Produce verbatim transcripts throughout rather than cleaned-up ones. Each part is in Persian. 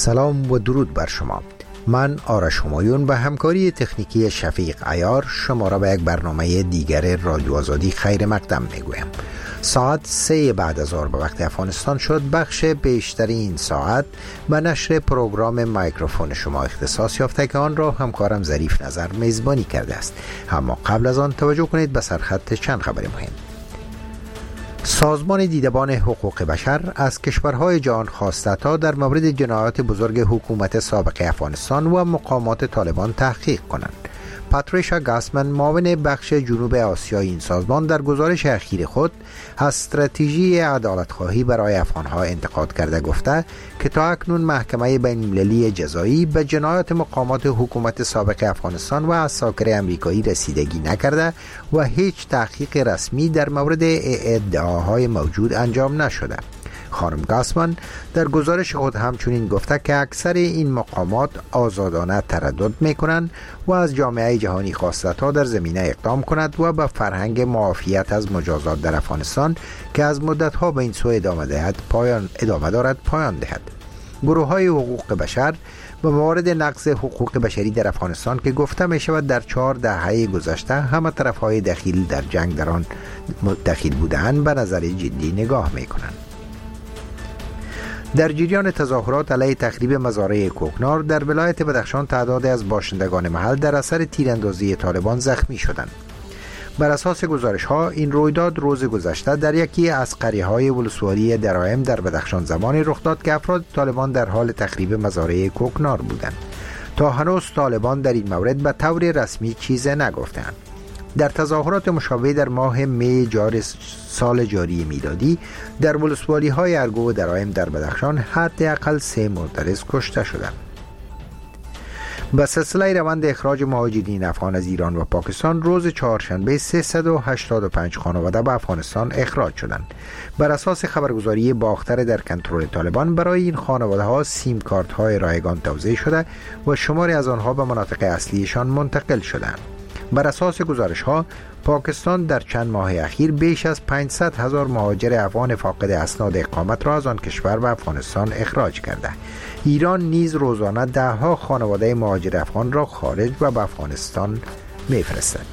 سلام و درود بر شما. من آرش همایون به همکاری تکنیکی شفیق عیار شما را به یک برنامه دیگر رادیو آزادی خیر مقدم میگویم. ساعت سه بعد از ظهر به وقت افغانستان شد. بخش بیشتری این ساعت به نشر پروگرام میکروفون شما اختصاص یافته که آن را همکارم ظریف نظر میزبانی کرده است. اما قبل از آن توجه کنید به سرخط چند خبر مهم. سازمان دیدبان حقوق بشر از کشورهای جهان خواسته تا در مورد جنایات بزرگ حکومت سابق افغانستان و مقامات طالبان تحقیق کنند. پاتریشا گاسمن، معاون بخش جنوب آسیای این سازمان، در گزارش اخیر خود از استراتژی عدالت‌خواهی برای افغان‌ها انتقاد کرده گفته که تا اکنون محکمه بین‌المللی جزایی به جنایات مقامات حکومت سابق افغانستان و عساکر امریکایی رسیدگی نکرده و هیچ تحقیق رسمی در مورد ادعاهای موجود انجام نشده. خانم گاسمن در گزارش خود همچنین گفته که اکثر این مقامات آزادانه تردد می‌کنند و از جامعه جهانی خواسته تا در زمینه اقدام کند و به فرهنگ معافیت از مجازات در افغانستان که از مدت‌ها به این سو ادامه دهد پایان ادامه دارد پایان دهد. گروه‌های حقوق بشر به موارد نقض حقوق بشری در افغانستان که گفته می شود در چهار دهه گذشته همه طرف‌های دخیل در جنگ در آن دخیل بودند به نظر جدی نگاه می‌کنند. در جریان تظاهرات علیه تخریب مزارع کوکنار در ولایت بدخشان تعداد از باشندگان محل در اثر تیراندازی طالبان زخمی شدند. بر اساس گزارش ها این رویداد روز گذشته در یکی از قریه‌های ولسوالی دراهم در بدخشان زمانی رخ داد که افراد طالبان در حال تخریب مزارع کوکنار بودند. تا هنوز طالبان در این مورد به طور رسمی چیزی نگفتند. در تظاهرات مشابه در ماه می جاری سال جاری میلادی در ولسوالی های ارگو و دراهم در بدخشان حداقل سه معترض کشته شدند. به سلسله روند اخراج مهاجرین افغان از ایران و پاکستان روز چهارشنبه سیصد و هشتاد و پنج خانواده به افغانستان اخراج شدند. بر اساس خبرگزاری باختر در کنترل طالبان برای این خانواده ها سیم کارت های رایگان توزیع شده و شماری از آنها به مناطق اصلیشان منتقل شدند. بر اساس گزارش ها پاکستان در چند ماه اخیر بیش از پانصد هزار مهاجر افغان فاقد اسناد اقامت را از آن کشور به افغانستان اخراج کرده. ایران نیز روزانه ده ها خانواده مهاجر افغان را خارج و به افغانستان میفرستد.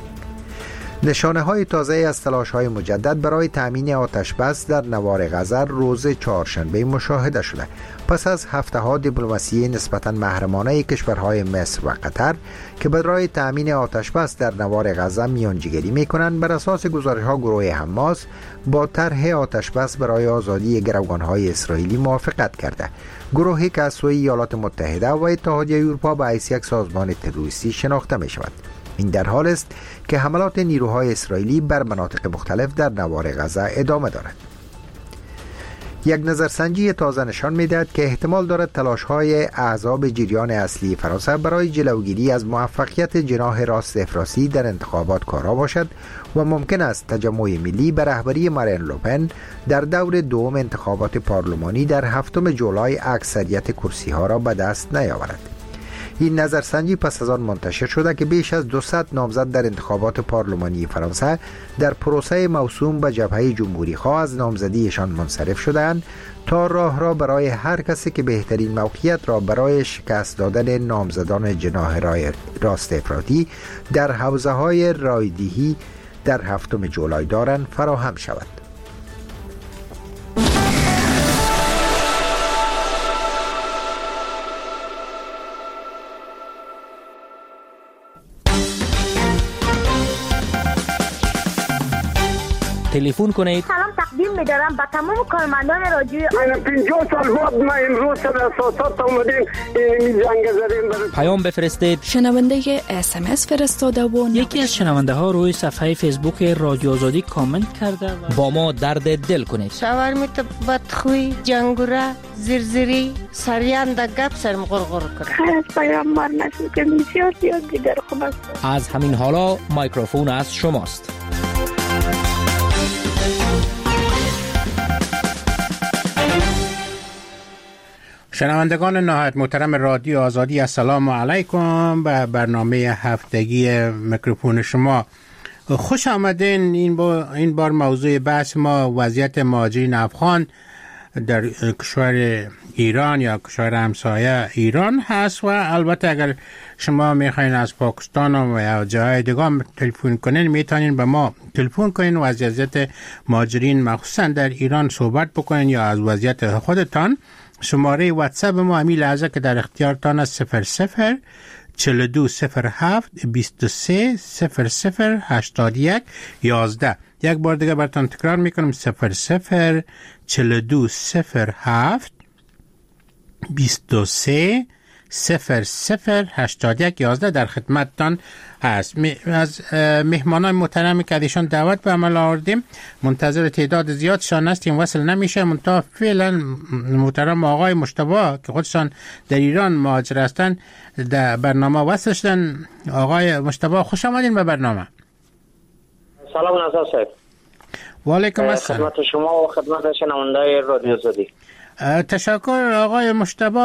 نشانه های تازه از تلاش های مجدد برای تامین آتش بس در نوار غزه روز چهارشنبه مشاهده شده. پس از هفته ها دیپلماسی نسبتاً محرمانه کشورهای مصر و قطر که برای تامین آتش بس در نوار غزه میانجیگری میکنند، بر اساس گزارش ها گروه حماس با طرح آتش بس برای آزادی گروگان های اسرائیلی موافقت کرده. گروهی که از سوی ایالات متحده و اتحادیه اروپا به حیث یک سازمان تروریستی شناخته می شود. این در حال است که حملات نیروهای اسرائیلی بر مناطق مختلف در نوار غزه ادامه دارد. یک نظرسنجی تازه نشان می‌دهد که احتمال دارد تلاش‌های احزاب جریان اصلی فرانسه برای جلوگیری از موفقیت جناح راست افراطی در انتخابات کارا باشد و ممکن است تجمع ملی به رهبری مارین لوپن در دور دوم انتخابات پارلمانی در هفتم جولای اکثریت کرسی‌ها را به دست نیاورد. این نظرسنجی پس از آن منتشر شده که بیش از دویست نامزد در انتخابات پارلمانی فرانسه در پروسه موسوم به جبهه جمهوری خواه از نامزدیشان منصرف شدند تا راه را برای هر کسی که بهترین موقعیت را برای شکست دادن نامزدان جناح راست افراطی در حوزه های رایدهی در هفتم جولای دارند فراهم شود. تلفن کنید. سلام تقدیم می‌دارم به تمام کارمندان رادیوی من پنجاه سال بعد ما امروز سر اساسات اومدیم این جنگ زدیم برای پیام بفرستید. شنونده اس ام اس فرستاده و یکی از شنونده ها روی صفحه فیسبوک رادیو آزادی کامنت کرده و با ما درد دل کنید. شاورمیت بدخوی جنگوره زرزری سریان دا گپ سرم غرغر کرد. خیلی از پیام مار نشد که بسیار زیاد دیگر خوب است. از همین حالا میکروفون از شماست. شنوندگان نهایت محترم رادیو آزادی، السلام علیکم. به برنامه هفتگی میکروفون شما خوش آمدین. این بار, این بار موضوع بحث ما وضعیت مهاجرین افغان در کشور ایران یا کشور همسایه ایران هست. و البته اگر شما میخواین از پاکستان و یا جای دیگه هم تلفن کنین میتونین به ما تلفن کنین و از وضعیت مهاجرین مخصوصا در ایران صحبت بکنین یا از وضعیت خودتان. شماره واتساپ ما همین لحظه که در اختیارتان است صفر صفر چهل و دو صفر هفت بیست و سه صفر صفر هشتاد و یک یازده. یک بار دیگه براتون تکرار میکنم صفر صفر چهل و دو صفر هفت بیست و سه صفر صفر هشتاد و یک یازده در خدمتتان هست. از مهمانان محترمی که ایشان دعوت به عمل آوردیم منتظر تعداد زیادشان هستیم، وصل نمیشه. منتها فعلا محترم آقای مجتبی که خودشان در ایران مهاجر هستند در برنامه وصل شدن. آقای مجتبی خوش آمدین به برنامه. سلام نظر صاحب. و علیکم السلام. خدمت شما و خدمت شنونده‌های رادیو آزادی. تشکر آقای مجتبی.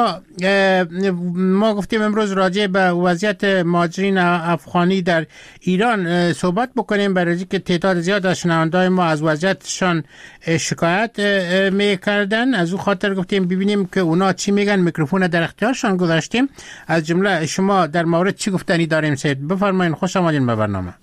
ما گفتیم امروز راجع به وضعیت مهاجرین افغانی در ایران صحبت بکنیم، برای اینکه تعداد زیاد از شنونده‌های ما از وضعیتشان شکایت میکردن. از او خاطر گفتیم ببینیم که اونا چی میگن. میکروفون در اختیارشان گذاشتیم. از جمله شما در مورد چی گفتنی داریم سید؟ بفرمایید. خوش آمدین به برنامه.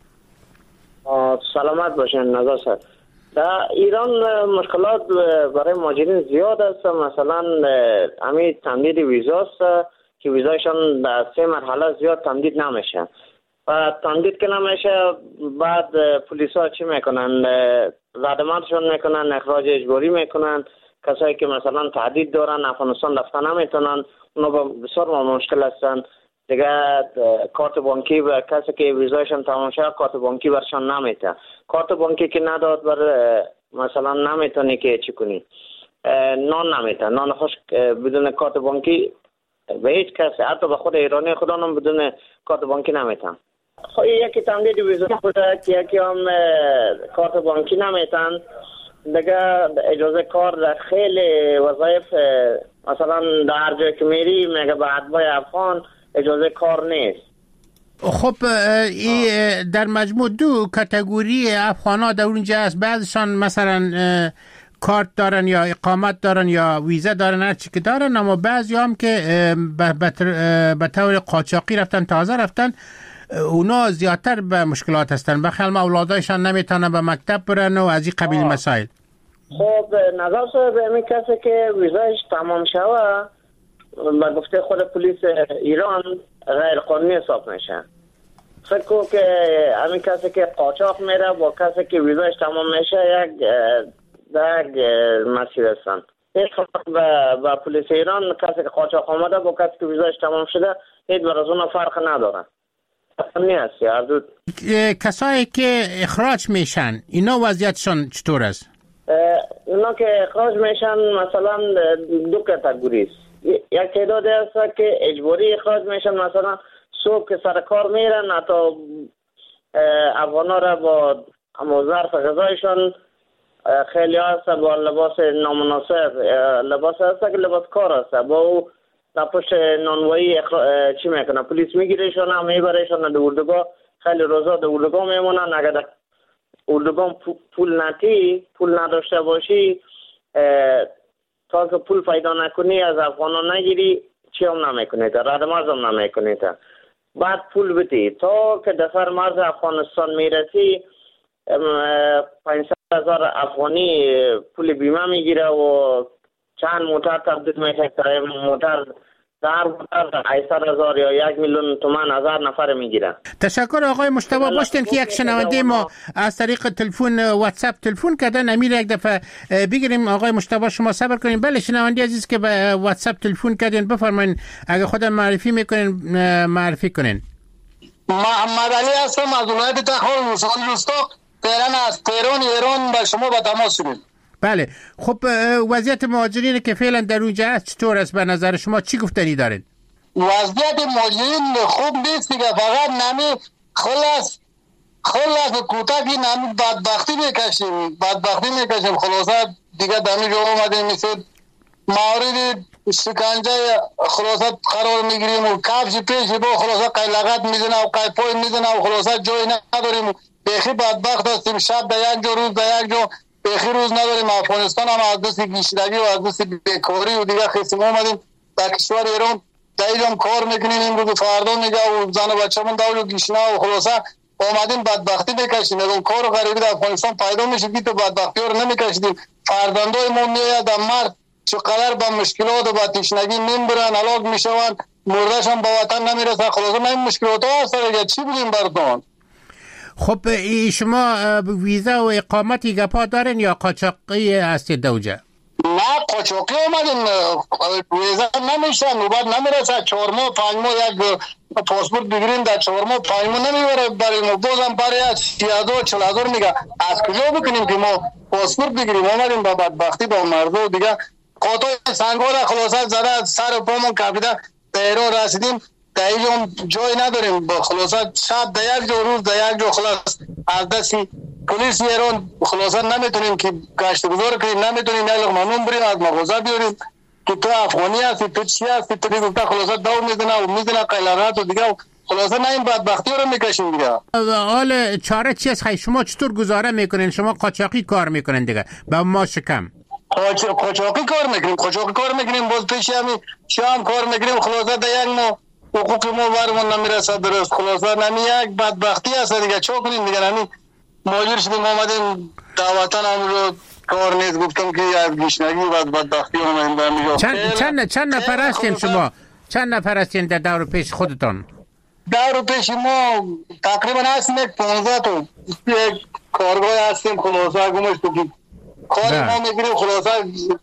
سلامت باشین نظر صاحب. در ایران مشکلات برای مهاجرین زیاد است. مثلا همین تمدید ویزاست که ویزایشان در سه مرحله زیاد تمدید نمیشه و تمدید که نمیشه بعد پلیس ها چی میکنن؟ زدماتشون میکنن، اخراج اجباری میکنن. کسایی که مثلا تعدید دارن افغانستان رفتن نمیتونن، اونا بسیار مشکل هستن دیگه. کارت بانکی و کسی که ویزایشان تمام شد کارت بانکی برشان نمیته. کارت بانکی که نداد بر مثلا نمیتونی که چی کنی؟ نان نمیته. نان خوش بدون کارت بانکی به هیچ کسی، حتی به خود ایرانی خدا هم بدون کارت بانکی نمیتن. خب یکی تمدید ویزا بوده که یکی هم کارت بانکی نمیتن دیگه. اجازه کار در خیلی وظایف مثلا در هر جای که میری میگه به اتباع افغان اجازه کار نیست. خب ای در مجموع دو کاتگوری افغانا در اونجا هست. بعضشان مثلا کارت دارن یا اقامت دارن یا ویزا دارن، هر چی که دارن، اما بعضی هم که به طور قاچاقی رفتن، تازه رفتن، اونا زیادتر به مشکلات هستن. بخیال ما اولادایشان نمیتونن به مکتب برن و از این قبیل مسائل. خب نظر صاحب همین کسی که ویزایش تمام شوه با گفته خود پلیس ایران غیر قانونی حساب میشه. فکر کنم که همین کسی که قاچاق میره با کسی که ویزایش تمام میشه یک در یک مسیر هستن. هیچ با پلیس ایران کسی که قاچاق آمده با کسی که ویزایش تمام شده هیچ بر از اون فرق نداره. نیست هر دو. کسایی که اخراج میشن اینا وضعیتشان چطور است؟ اینا که اخراج میشن مثلا دو کاتگوری است. یک تعداد هست که اجباری اخراج میشن، مثلا صبح که سر کار میرن حتی افغانا را با ظرف غذایشان خیلی هست با لباس نامناسب، لباس هست که لباس کار هست با او در پشت نانوایی اخرا... چی میکنن؟ پلیس میگیرشان هم میبرشان در اردوگاه. خیلی روزا در اردوگاه میمونن. اگر در اردوگاه پول نتی پول نداشته باشی تا که پول پیدا نکنی از افغانان نگیری چی هم نمیکنی تا رد مرز هم نمیکنی تا بعد پول بدی تا که دفر مرز افغانستان میرسی پانصد هزار افغانی پول بیمه میگیره و چند موتر تبدیل میشه که موتر در موتر هشتصد هزار یا یک میلیون تومان هزار نفر میگیره. تشکر آقای مجتبی. باشتیم که یک شنونده ما از طریق تلفن واتساپ تلفن کردن. امیر یک دفعه بگیریم. آقای مجتبی شما صبر کنین. بله شنونده عزیز که به واتساپ تلفن کردین بفرمایید اگه خودم معرفی میکنین معرفی کنین. محمد علی هستم از ولایت تخار مصالح رستاق تهران از تهران ایران با شما به تماس شدیم. بله خب وضعیت مهاجرین که فعلا در اونجا هست چطور است به نظر شما؟ چی گفتنی دارین؟ وضعیت مهاجرین خوب نیست دیگه. فقط نمی خلاص خلاص کوتاه که نمی بدبختی میکشیم بدبختی میکشیم خلاصه دیگه دمی جو اومدیم مثل مورد شکنجه خلاصه قرار میگیریم و کفش پیش با خلاصه قیلقت میزنه و قیپای میزنه و خلاصه جای نداریم. بخی بدبخت هستیم. شب در یک جا روز در یک جا به بخیر روز نداریم. افغانستان هم از دست گیشتگی و از دست بیکاری و دیگه خیسیم آمدیم در کشور ایران. در اینجا کار میکنیم امروز و فردا میگه و زن و بچه من داول و گیشنه و خلاصه آمدیم بدبختی بکشیم. اگر کار و غریبی در افغانستان پیدا میشه که تو بدبختی ها رو نمیکشیدیم. فرزندای ما میاید در مرد چقدر با مشکلات و با تشنگی میمیرن، هلاک میشوند، مردش هم با وطن نمیرسن. خلاصه من این مشکلات ها هست دیگه چی بگیم براتون؟ خب شما ویزا و اقامتی گپا دارین یا قاچاقی هستید دوجه؟ نه قاچاقی آمدیم، ویزا نمیشن، نوبت نمیرسه. چهار ماه پنج ماه یک پاسپورت بگیریم در چهار ماه پنج ماه نمیبره برای ما. بازم برای سی هزار چل هزار میگه. از کجا بکنیم که ما پاسپورت بگیریم؟ آمدیم با بدبختی با مرده و دیگه قاطع سنگار خلاصه زده سر و پامون کپیده در ایران رسیدیم. در اینجا جای نداریم، خلاصه شب در یک جا روز در یک جا خلاص از دستی پلیس ایران خلاصه نمیتونیم که گشت گذار کنیم، نمیتونیم یک لقمه نون بریم از مغازه بیاریم که تو افغانی هستی تو چی هستی تو دیگه خلاصه دو میزنه و میزنه قیلانات و دیگه خلاصه نه این بدبختی رو میکشیم دیگه. حال چاره چی است؟ شما چطور گزاره میکنین؟ شما قاچاقی کار میکنین دیگه با ما شکم قاچاقی کار میکنیم قاچاقی کار میکنیم باز پیش همین شام کار میکنیم. خلاصه در یک ما حقوق ما برمون نمیرسه درست. خلاصه نمی یک بدبختی هست دیگه چه کنیم دیگه. نمی ماجر شدیم آمدیم دعوتن هم رو کار نیست. گفتم که از گیشنگی و بدبختی آمدیم برمیجا. چند چند چند نفر هستین شما؟ چند نفر هستین در دور پیش خودتان؟ دور پیش ما تقریبا هستیم یک پانزده تا یک کارگاه هستیم. خلاصه گمش تو کار ما میگیریم خلاصه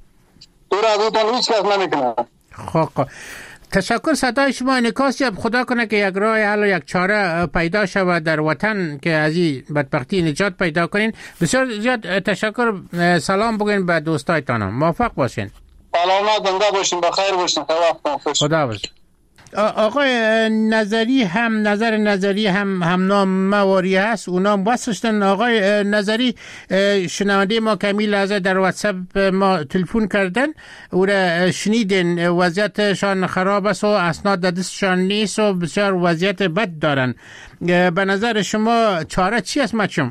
دور از اوتان هیچ کس نمیکنه. خب تشکر. صدای شما انعکاس یاب خدا کنه که یک راه حل و یک چاره پیدا شود در وطن که از این بدبختی نجات پیدا کنین. بسیار زیاد تشکر. سلام بگین به دوستایتان. موفق باشین. سلامت زنده باشین، بخیر باشین. خدا حافظ. آقای نظری هم نظر نظری هم هم نام مواری هست، اونام واسشتن. آقای نظری شنونده ما کمی لحظه در واتساپ ما تلفن کردن، او را شنیدن وضعیتشان خراب است و اسناد دستشان نیست و بسیار وضعیت بد دارن. به نظر شما چاره چی است مچم؟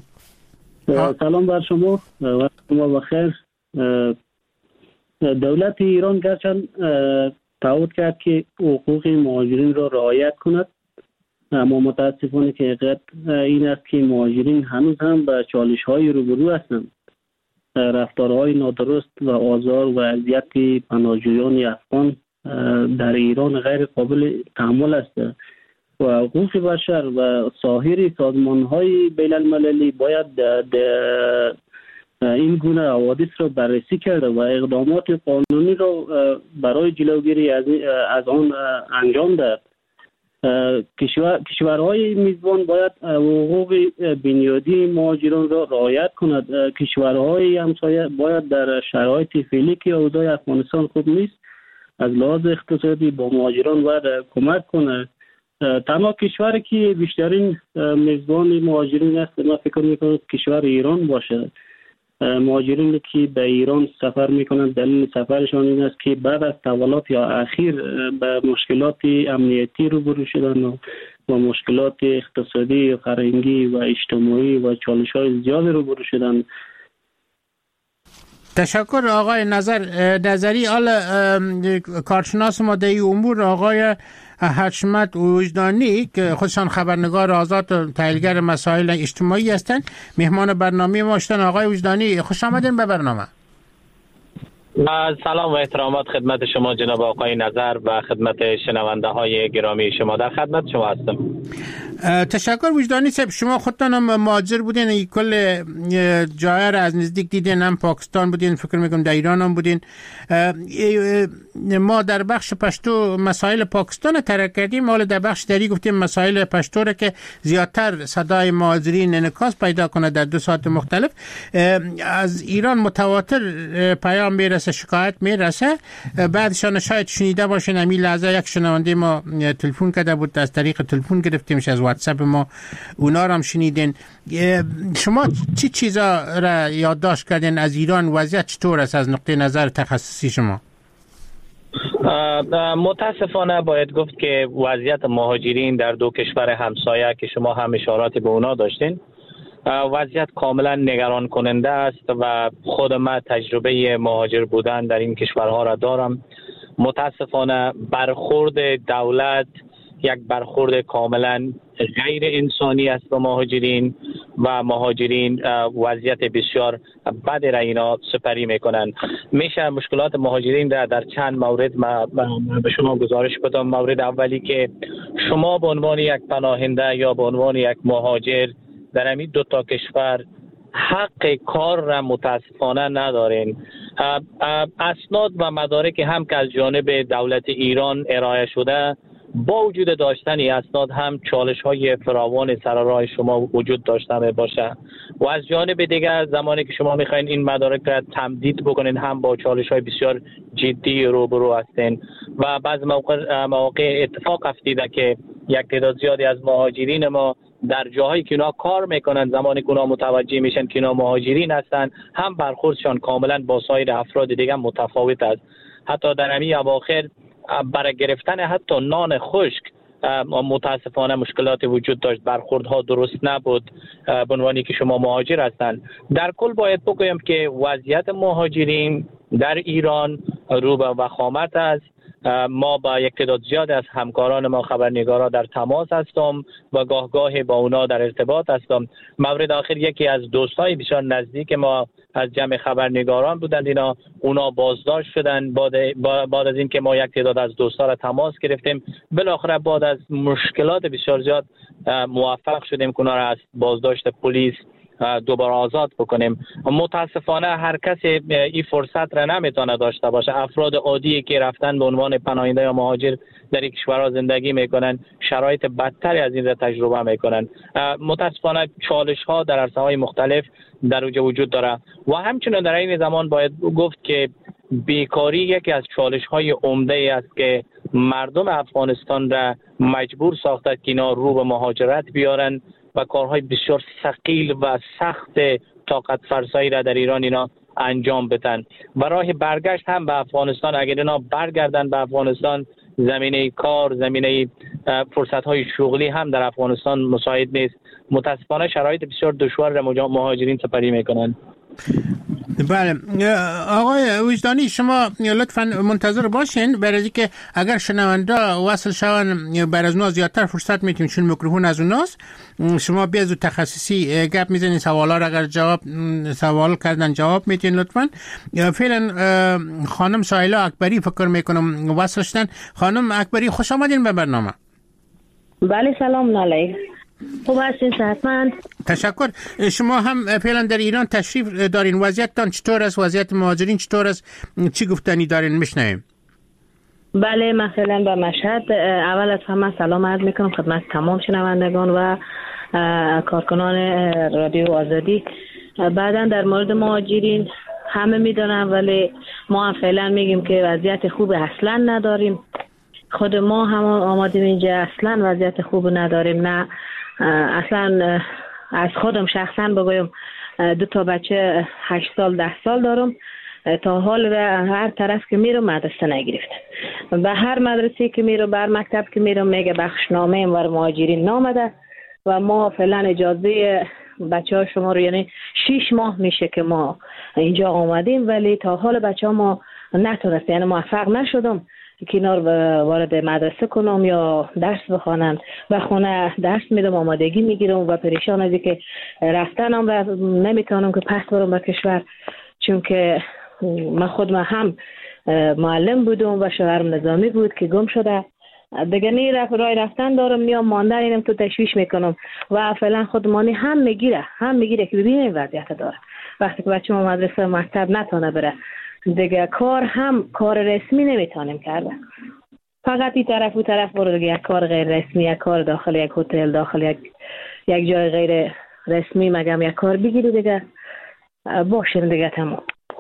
سلام بر شما، وقت شما بخیر. دولت ایران گرچند تعهد کرد که حقوق مهاجرین را رعایت کند، اما متاسفانه که حقیقت این است که مهاجرین هنوز هم به چالش های روبرو هستند. رفتارهای نادرست و آزار و اذیت پناهجویان افغان در ایران غیر قابل تحمل است و حقوق بشر و سایر سازمان های بین المللی باید این گونه حوادث را بررسی کرده و اقدامات قانونی را برای جلوگیری از, از آن انجام داد. کشور، کشورهای میزبان باید حقوق بنیادی مهاجران را رعایت کند. کشورهای همسایه باید در شرایط فعلی که اوضاع افغانستان خوب نیست از لحاظ اقتصادی با مهاجران باید کمک کند. تنها کشوری که بیشترین میزبان مهاجرین است من فکر میکنم کشور ایران باشه. مهاجرینی که به ایران سفر میکنند دلیل سفرشان این است که بعد از تحولات یا اخیر به مشکلات امنیتی روبرو شدن و با مشکلات اقتصادی و فرهنگی و اجتماعی و چالش‌های زیاد روبرو شدن. تشکر آقای نظر نظری. حالا کارشناس ما در این امور آقای حشمت وجدانی که خودشان خبرنگار آزاد و تحلیلگر مسائل اجتماعی هستند مهمان برنامه ما شدن. آقای وجدانی خوش آمدین به برنامه. سلام و احترامات خدمت شما جناب آقای نظر و خدمت شنونده های گرامی شما. در خدمت شما هستم. تشکر وجدانی صاحب. شما خودتان هم مهاجر بودین، کل جای را از نزدیک دیدین، هم پاکستان بودین، فکر میکنم در ایران هم بودین. ما در بخش پشتو مسائل پاکستان ترک کردیم، حالا در بخش دری گفتیم مسائل پشتو را که زیادتر صدای مهاجرین انعکاس پیدا کنه در دو ساعت مختلف. از ایران متواتر پیام میرسه، شکایت میرسه. بعدشان شاید شنیده باشین همین لحظه یک شنونده ما تلفن کرده بود، از طریق تلفن گرفتیمش، از واتساپ ما اونا رو هم شنیدین. شما چی چیزا را یادداشت کردین از ایران؟ وضعیت چطور است از نقطه نظر تخصصی شما؟ متاسفانه باید گفت که وضعیت مهاجرین در دو کشور همسایه که شما هم اشاراتی به اونا داشتین وضعیت کاملا نگران کننده است و خود من تجربه مهاجر بودن در این کشورها را دارم. متاسفانه برخورد دولت یک برخورد کاملا غیر انسانی است با مهاجرین و مهاجرین وضعیت بسیار بد را اینا سپری میکنن. میشه مشکلات مهاجرین را در چند مورد ما به شما گزارش بدم. مورد اولی که شما به عنوان یک پناهنده یا به عنوان یک مهاجر در همین دو تا کشور حق کار را متاسفانه ندارین. اسناد و مدارک هم که از جانب دولت ایران ارائه شده، با وجود داشتن اسناد هم چالش های فراوان سر راه شما وجود داشته می باشه و از جانب دیگر زمانی که شما میخواین این مدارک را تمدید بکنین هم با چالش های بسیار جدی روبرو هستین و بعض موقع, موقع اتفاق افتیده که یک تعداد زیادی از مهاجرین ما در جاهایی که اونا کار میکنن زمانی که اونا متوجه میشن که اونا مهاجرین هستن هم برخوردشان کاملا با سایر افراد دیگه متفاوت است. حتی در همین اواخر برای گرفتن حتی نان خشک متاسفانه مشکلات وجود داشت، برخوردها درست نبود به عنوانی که شما مهاجر هستند. در کل باید بگویم که وضعیت مهاجرین در ایران رو به وخامت است. ما با یک تعداد زیاد از همکاران ما خبرنگارا در تماس هستم و گاه گاه با اونا در ارتباط هستم. مورد آخر یکی از دوستای بسیار نزدیک ما از جمع خبرنگاران بودند، اینا اونا بازداشت شدن. بعد بعد از اینکه ما یک تعداد از دوستا را تماس گرفتیم، بالاخره بعد از مشکلات بسیار زیاد موفق شدیم که اونا را از بازداشت پلیس دوباره آزاد بکنیم. متاسفانه هر کسی این فرصت را نمیتونه داشته باشه. افراد عادی که رفتن به عنوان پناهنده یا مهاجر در این کشورها زندگی میکنن شرایط بدتری از این را تجربه میکنن. متاسفانه چالش ها در عرصه های مختلف در اوج وجود داره و همچنین در این زمان باید گفت که بیکاری یکی از چالش های عمده است که مردم افغانستان را مجبور ساخته که اینا رو به مهاجرت بیارن و کارهای بسیار ثقیل و سخت طاقت فرسایی را در ایران اینا انجام بدن و راه برگشت هم به افغانستان اگر اینا برگردن به افغانستان زمینه کار، زمینه فرصت‌های شغلی هم در افغانستان مساعد نیست. متاسفانه شرایط بسیار دشوار را مهاجرین سپری میکنن. بله آقای وجدانی، شما لطفاً منتظر باشین برای اینکه اگر شنونده وصل شون برای از نو زیادتر فرصت میتیم، چون میکروفون از اوناست. شما بیازو تخصصی گپ میزنین، سوالا را اگر جواب سوال کردن جواب میتین لطفاً. فعلا خانم سایلا اکبری فکر میکنم وصل شدن. خانم اکبری خوش آمدین به برنامه. بله سلام علیکم. خوب هستین؟ صحتمند؟ تشکر. شما هم فعلا در ایران تشریف دارین، وضعیتتان چطور است؟ وضعیت مهاجرین چطور است؟ چی گفتنی دارین میشنویم؟ بله من فعلا به مشهد. اول از همه سلام عرض میکنم خدمت تمام شنوندگان و کارکنان رادیو آزادی. بعدا در مورد مهاجرین همه میدونن ولی ما هم فعلا میگیم که وضعیت خوب اصلا نداریم. خود ما هم آمادیم اینجا اصلا وضعیت خوب نداریم. نه اصلا از خودم شخصا بگویم دو تا بچه هشت سال ده سال دارم، تا حال هر طرف که میرم مدرسه نگرفتم. به هر مدرسه که میرم، به هر مکتب که میرم میگه بخشنامه اینور مهاجرین نامده و ما فعلا اجازه بچه ها شما رو، یعنی شیش ماه میشه که ما اینجا آمدیم ولی تا حال بچه ها ما نتونست، یعنی موفق نشدم که اینا رو وارد مدرسه کنم یا درس بخوانند. به خونه درس میدم، آمادگی میگیرم و پریشان از که رفتنم و نمیتونم که پس برم به کشور، چون که من خود من هم معلم بودم و شوهرم نظامی بود که گم شده. دیگه نی رفت راه رفتن دارم، میام ماندن اینم تو تشویش میکنم و فعلا خودمانی هم میگیره هم میگیره که ببینیم وضعیت داره. وقتی که بچه‌م مدرسه مکتب نتونه بره دیگه کار هم کار رسمی نمیتونیم کرده، فقط این طرف و طرف برو دیگه یک کار غیر رسمی، یک کار داخل یک هتل، داخل یک یک جای غیر رسمی مگم یک کار بگیری دیگه باشین دیگه تمام.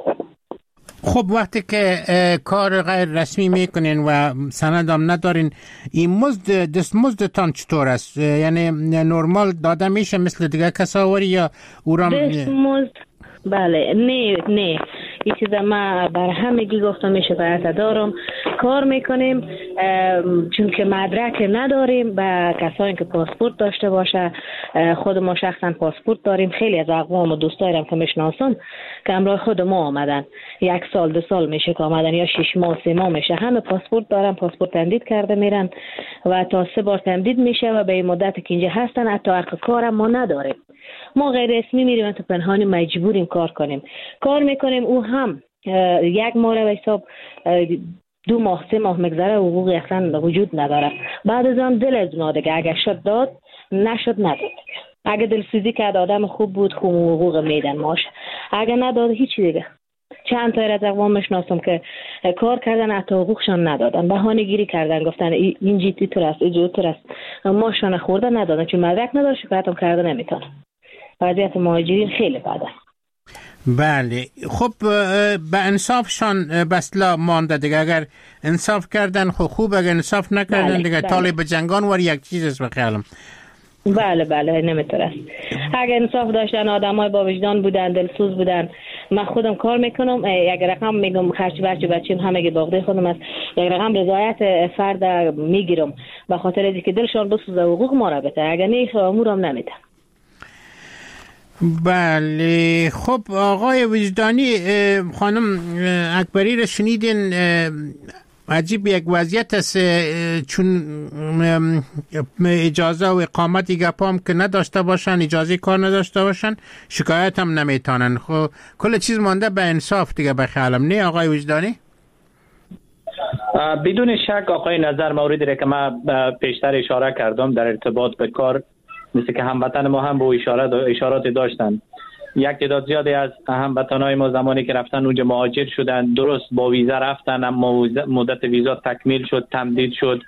خب وقتی که کار غیر رسمی میکنین و سند هم ندارین، این مزد دستمزدتان چطور است؟ یعنی نرمال داده میشه مثل دیگه کساوری یا اورام؟ دستمزد بله نه نه این چیز ما بر همگی گفتم شکایت دارم. کار میکنیم چون که مدرک نداریم به کسانی که پاسپورت داشته باشه. خود ما شخصا پاسپورت داریم. خیلی از اقوام و دوستایرم که میشناسم که همراه خود ما آمدن، یک سال دو سال میشه که آمدن یا شش ماه سه ماه میشه، همه پاسپورت دارن، پاسپورت تمدید کرده میرن و تا سه بار تمدید میشه و به این مدت که اینجا هستن حتی حق کارم ما نداریم. ما غیر اسمی میریم تو پنهانی مجبوریم کار کنیم. کار میکنیم او هم یک ماه به حساب دو ماه سه ماه مگذره حقوقی اصلا وجود نداره. بعد از آن دل از اونا دیگه اگه شد داد نشد نداد. اگه دلسوزی کرد آدم خوب بود خوب حقوق میدن ماش، اگه نداد هیچی دیگه. چند تا از اقوام میشناسم که کار کردن حتی حقوقشان ندادن، بهانه گیری کردن، گفتن این جیتی تو است اینجا تو است، ماشان خورده ندادن چون مدرک نداره، شکایت هم کرده نمیتونه. وضعیت مهاجرین خیلی بده. بله خب به انصافشان بسلا مانده دیگه. اگر انصاف کردن خب خوب، اگر انصاف نکردن بله، دیگه بله. طالب جنگان ور یک چیز است بخیالم. بله بله نمیتونه. اگر انصاف داشتن آدمای با وجدان بودن، دلسوز بودن. من خودم کار میکنم، یک رقم میگم خرچ بچه بچیم همه باغده خودم است، یک رقم رضایت فرد میگیرم به خاطر اینکه دلشان بسوزه حقوق ما را بده، اگر نه امورم نمیده. بله خب آقای وجدانی، خانم اکبری را شنیدین. عجیب یک وضعیت است چون اجازه و اقامتی گپام که نداشته باشن، اجازه کار نداشته باشن، شکایت هم نمیتونن. خب کل چیز مانده به انصاف دیگه بخیالم، نه آقای وجدانی؟ بدون شک آقای نظر موردی را که من پیشتر اشاره کردم در ارتباط به کار، مثل که هموطن ما هم با اشارات اشارات داشتن. یک تعداد زیادی از هموطنای ما زمانی که رفتن اونجا مهاجر شدن، درست با ویزا رفتن اما مدت ویزا تکمیل شد، تمدید شد.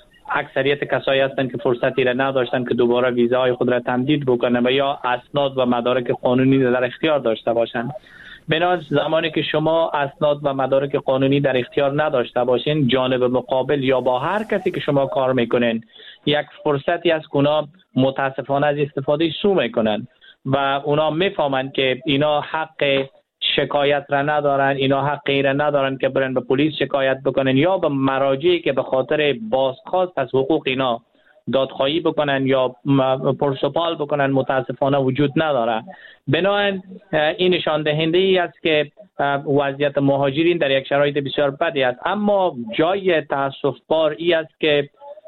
اکثریت کسایی هستن که فرصتی را نداشتن که دوباره ویزاهای خود را تمدید بکنن و یا اسناد و مدارک قانونی در اختیار داشته باشن. بنابراین زمانی که شما اسناد و مدارک قانونی در اختیار نداشته باشین، جانب مقابل یا با هر کسی که شما کار میکنین یک فرصتی از اونا متاسفانه از استفاده سو میکنن و اونا میفهمن که اینا حق شکایت را ندارن، اینا حق را ندارن که برن به پلیس شکایت بکنن یا به مراجعی که به خاطر بازخواست از حقوق اینا دادخواهی بکنن یا پرسپال بکنن متاسفانه وجود نداره. بنابراین این نشان دهنده ای است که وضعیت مهاجرین در یک شرایط بسیار بدی است. اما جای تاسف بار ای است که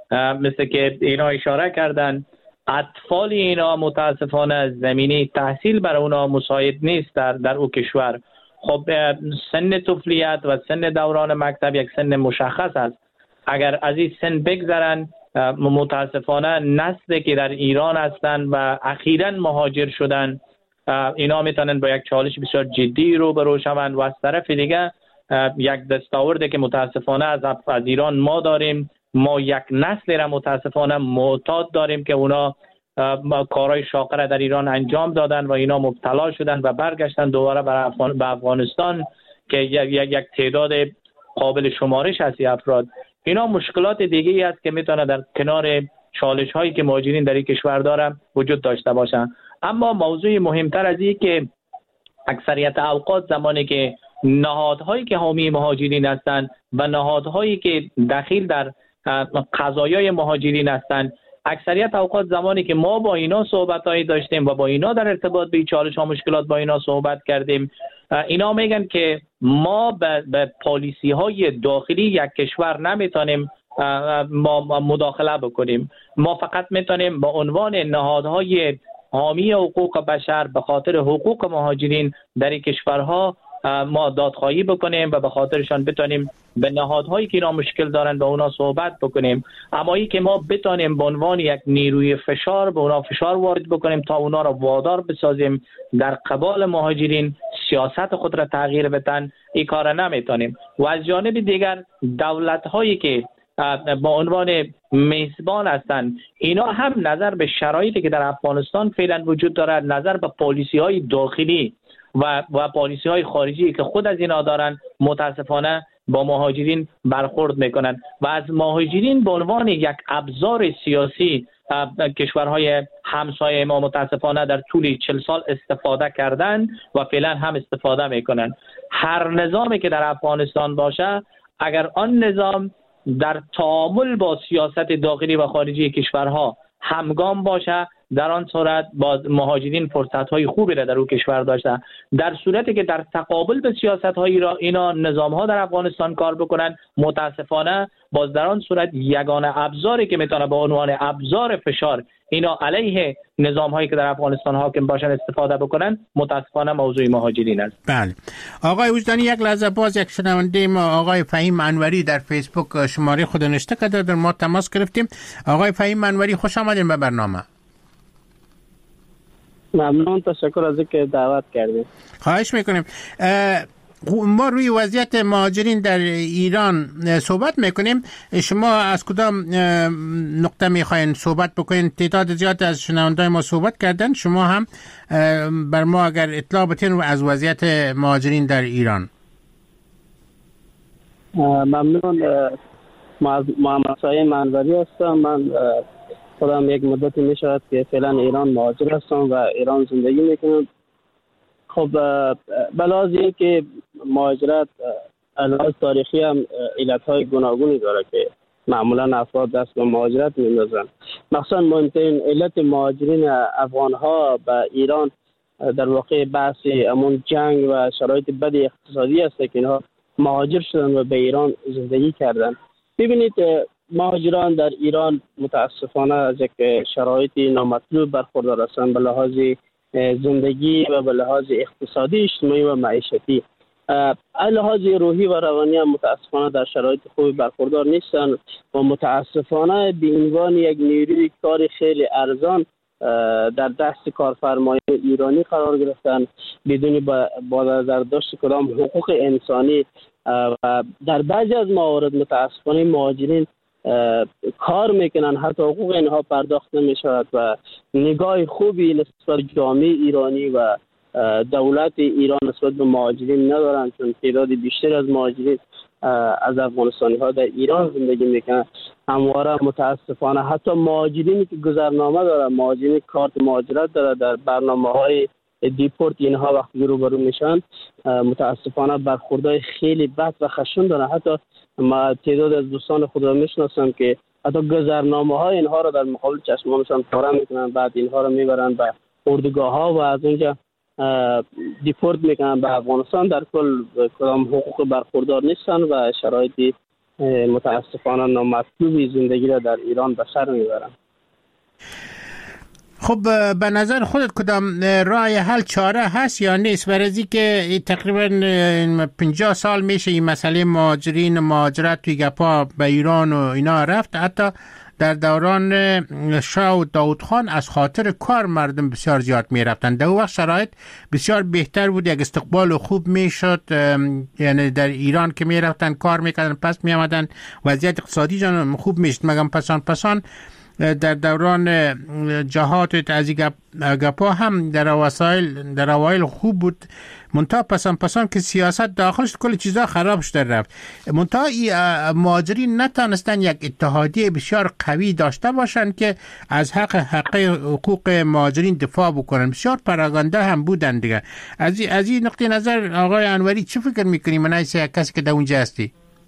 مثل که اینا اشاره کردن، اطفال اینا متاسفانه زمینه تحصیل برای اونا مساعد نیست در در او کشور. خب سن طفولیت و سن دوران مکتب یک سن مشخص است. اگر از این سن بگذرن متاسفانه نسلی که در ایران هستند و اخیراً مهاجر شدن، اینا میتونن با یک چالش بسیار جدی روبرو شوند و از طرف دیگه یک دستاورده که متاسفانه از از ایران ما داریم، ما یک نسل را متاسفانه معتاد داریم که اونا کارهای شاقه را در ایران انجام دادن و اینا مبتلا شدن و برگشتن دوباره به افغانستان که یک یک تعداد قابل شمارش هستی افراد. اینا مشکلات دیگه ای است که میتونه در کنار چالش هایی که مهاجرین در این کشور دارن وجود داشته باشن. اما موضوع مهمتر از این که اکثریت اوقات زمانی که نهادهایی که حامی مهاجرین هستند و نهادهایی که دخیل در قضایای مهاجرین هستند، اکثریت اوقات زمانی که ما با اینا صحبتایی داشتیم و با اینا در ارتباط به چالش ها مشکلات با اینا صحبت کردیم، اینا میگن که ما به, به پالیسی های داخلی یک کشور نمیتونیم ما مداخله بکنیم. ما فقط میتونیم با عنوان نهادهای حامی حقوق بشر به خاطر حقوق مهاجرین در این کشورها ما دادخواهی بکنیم و به خاطرشان بتونیم به نهادهایی که اینا مشکل دارن با اونا صحبت بکنیم. اما ای که ما بتونیم به عنوان یک نیروی فشار به اونا فشار وارد بکنیم تا اونا را وادار بسازیم در قبال مهاجرین سیاست خود را تغییر بدن، این کار نمیتونیم. و از جانب دیگر دولت هایی که با عنوان میزبان هستند، اینا هم نظر به شرایطی که در افغانستان فعلا وجود دارد، نظر به پالیسی های داخلی و و پالیسی های خارجی که خود از اینا دارن، متاسفانه با مهاجرین برخورد میکنند و از مهاجرین به عنوان یک ابزار سیاسی کشورهای همسایه ما متاسفانه در طول چهل سال استفاده کردند و فعلا هم استفاده میکنند. هر نظامی که در افغانستان باشه، اگر آن نظام در تعامل با سیاست داخلی و خارجی کشورها همگام باشه، در آن صورت با مهاجرین فرصت‌های خوبی را در اون کشور داشته. در صورتی که در تقابل به سیاست‌های را اینا نظام‌ها در افغانستان کار بکنن، متاسفانه باز در آن صورت یگانه ابزاری که میتونه به عنوان ابزار فشار اینا علیه نظام‌هایی که در افغانستان حاکم باشن استفاده بکنن، متاسفانه موضوع مهاجرین است. بله. آقای وجدانی، یک لحظه باز یک شنونده ما آقای فهیم انوری در فیسبوک شماره خود نوشته کرده، در ما تماس گرفتیم. آقای فهیم انوری، خوش آمدین به برنامه. ممنون، تشکر از اینکه دعوت کردیم. خواهش میکنیم. ما روی وضعیت مهاجرین در ایران صحبت میکنیم. شما از کدام نقطه میخواین صحبت بکنین؟ تعداد زیاد از شنوندگان ما صحبت کردن، شما هم بر ما اگر اطلاع بدین از وضعیت مهاجرین در ایران. ممنون. محمد سعید انوری هستم. من خودم یک مدتی میشود که فعلا ایران مهاجر هستم و ایران زندگی میکنم. خب بلازی که مهاجرت علاوه تاریخی هم علتهای گوناگونی داره که معمولا افراد دست به مهاجرت میندازن. مخصوصا مهمترین علت مهاجرین افغان ها به ایران در واقع بحث امون جنگ و شرایط بد اقتصادی است که اینها مهاجر شدن و به ایران زندگی کردن. ببینید مهاجران در ایران متاسفانه از یک شرایط نامطلوب برخوردار هستند به لحاظ زندگی و به لحاظ اقتصادی، اجتماعی و معیشتی. لحاظ روحی و روانی هم متاسفانه در شرایط خوبی برخوردار نیستند و متاسفانه به عنوان یک نیروی کار خیلی ارزان در دست کارفرمایان ایرانی قرار گرفتن بدون با نظر داشت کدام حقوق انسانی. و در بعضی از موارد متاسفانه مهاجرین کار میکنن، حتی حقوق اینها پرداخت نمیشود و نگاه خوبی نسبت جامعه ایرانی و دولت ایران نسبت به مهاجرین ندارن، چون تعداد بیشتر از مهاجرین از افغانستانی ها در ایران زندگی میکنن. همواره متاسفانه حتی مهاجرینی که گذرنامه دارن، مهاجرین کارت مهاجرت داره، در برنامه های دیپورت اینها وقتی روبرو میشن متاسفانه برخوردهای خیلی بد و خشن دارن. حتی ما تعداد از دوستان خود را میشناسم که حتی گذرنامه های اینها را در مقابل چشمانشان پاره میکنن، بعد اینها را میبرن به اردوگاه ها و از اونجا دیپورت میکنن به افغانستان. در کل کدام حقوق برخوردار نیستن و شرایط متاسفانه نامطلوبی زندگی را در ایران به سر میبرن. خب به نظر خودت کدام راه حل چاره هست یا نیست؟ برای از که تقریبا پنجاه سال میشه این مسئله مهاجرین مهاجرت توی گپا به ایران و اینا رفت. حتی در دوران شاه و داود خان از خاطر کار مردم بسیار زیاد میرفتن. در اون وقت شرایط بسیار بهتر بود، یک استقبال خوب میشد، یعنی در ایران که میرفتن کار میکردن پس میامدن وضعیت اقتصادی جان خوب میشد. مگم پسان پسان در دوران جهات از گپا هم در وسایل در اوایل خوب بود، منتها پسان پسان که سیاست داخلش کل چیزا خراب شده رفت. منتها مهاجرین نتانستن یک اتحادیه بسیار قوی داشته باشن که از حق حق حقوق مهاجرین دفاع بکنن. بسیار پراگنده هم بودن دیگه. از از این نقطه نظر آقای انوری چه فکر میکنی من از کسی که در اونجا هستی؟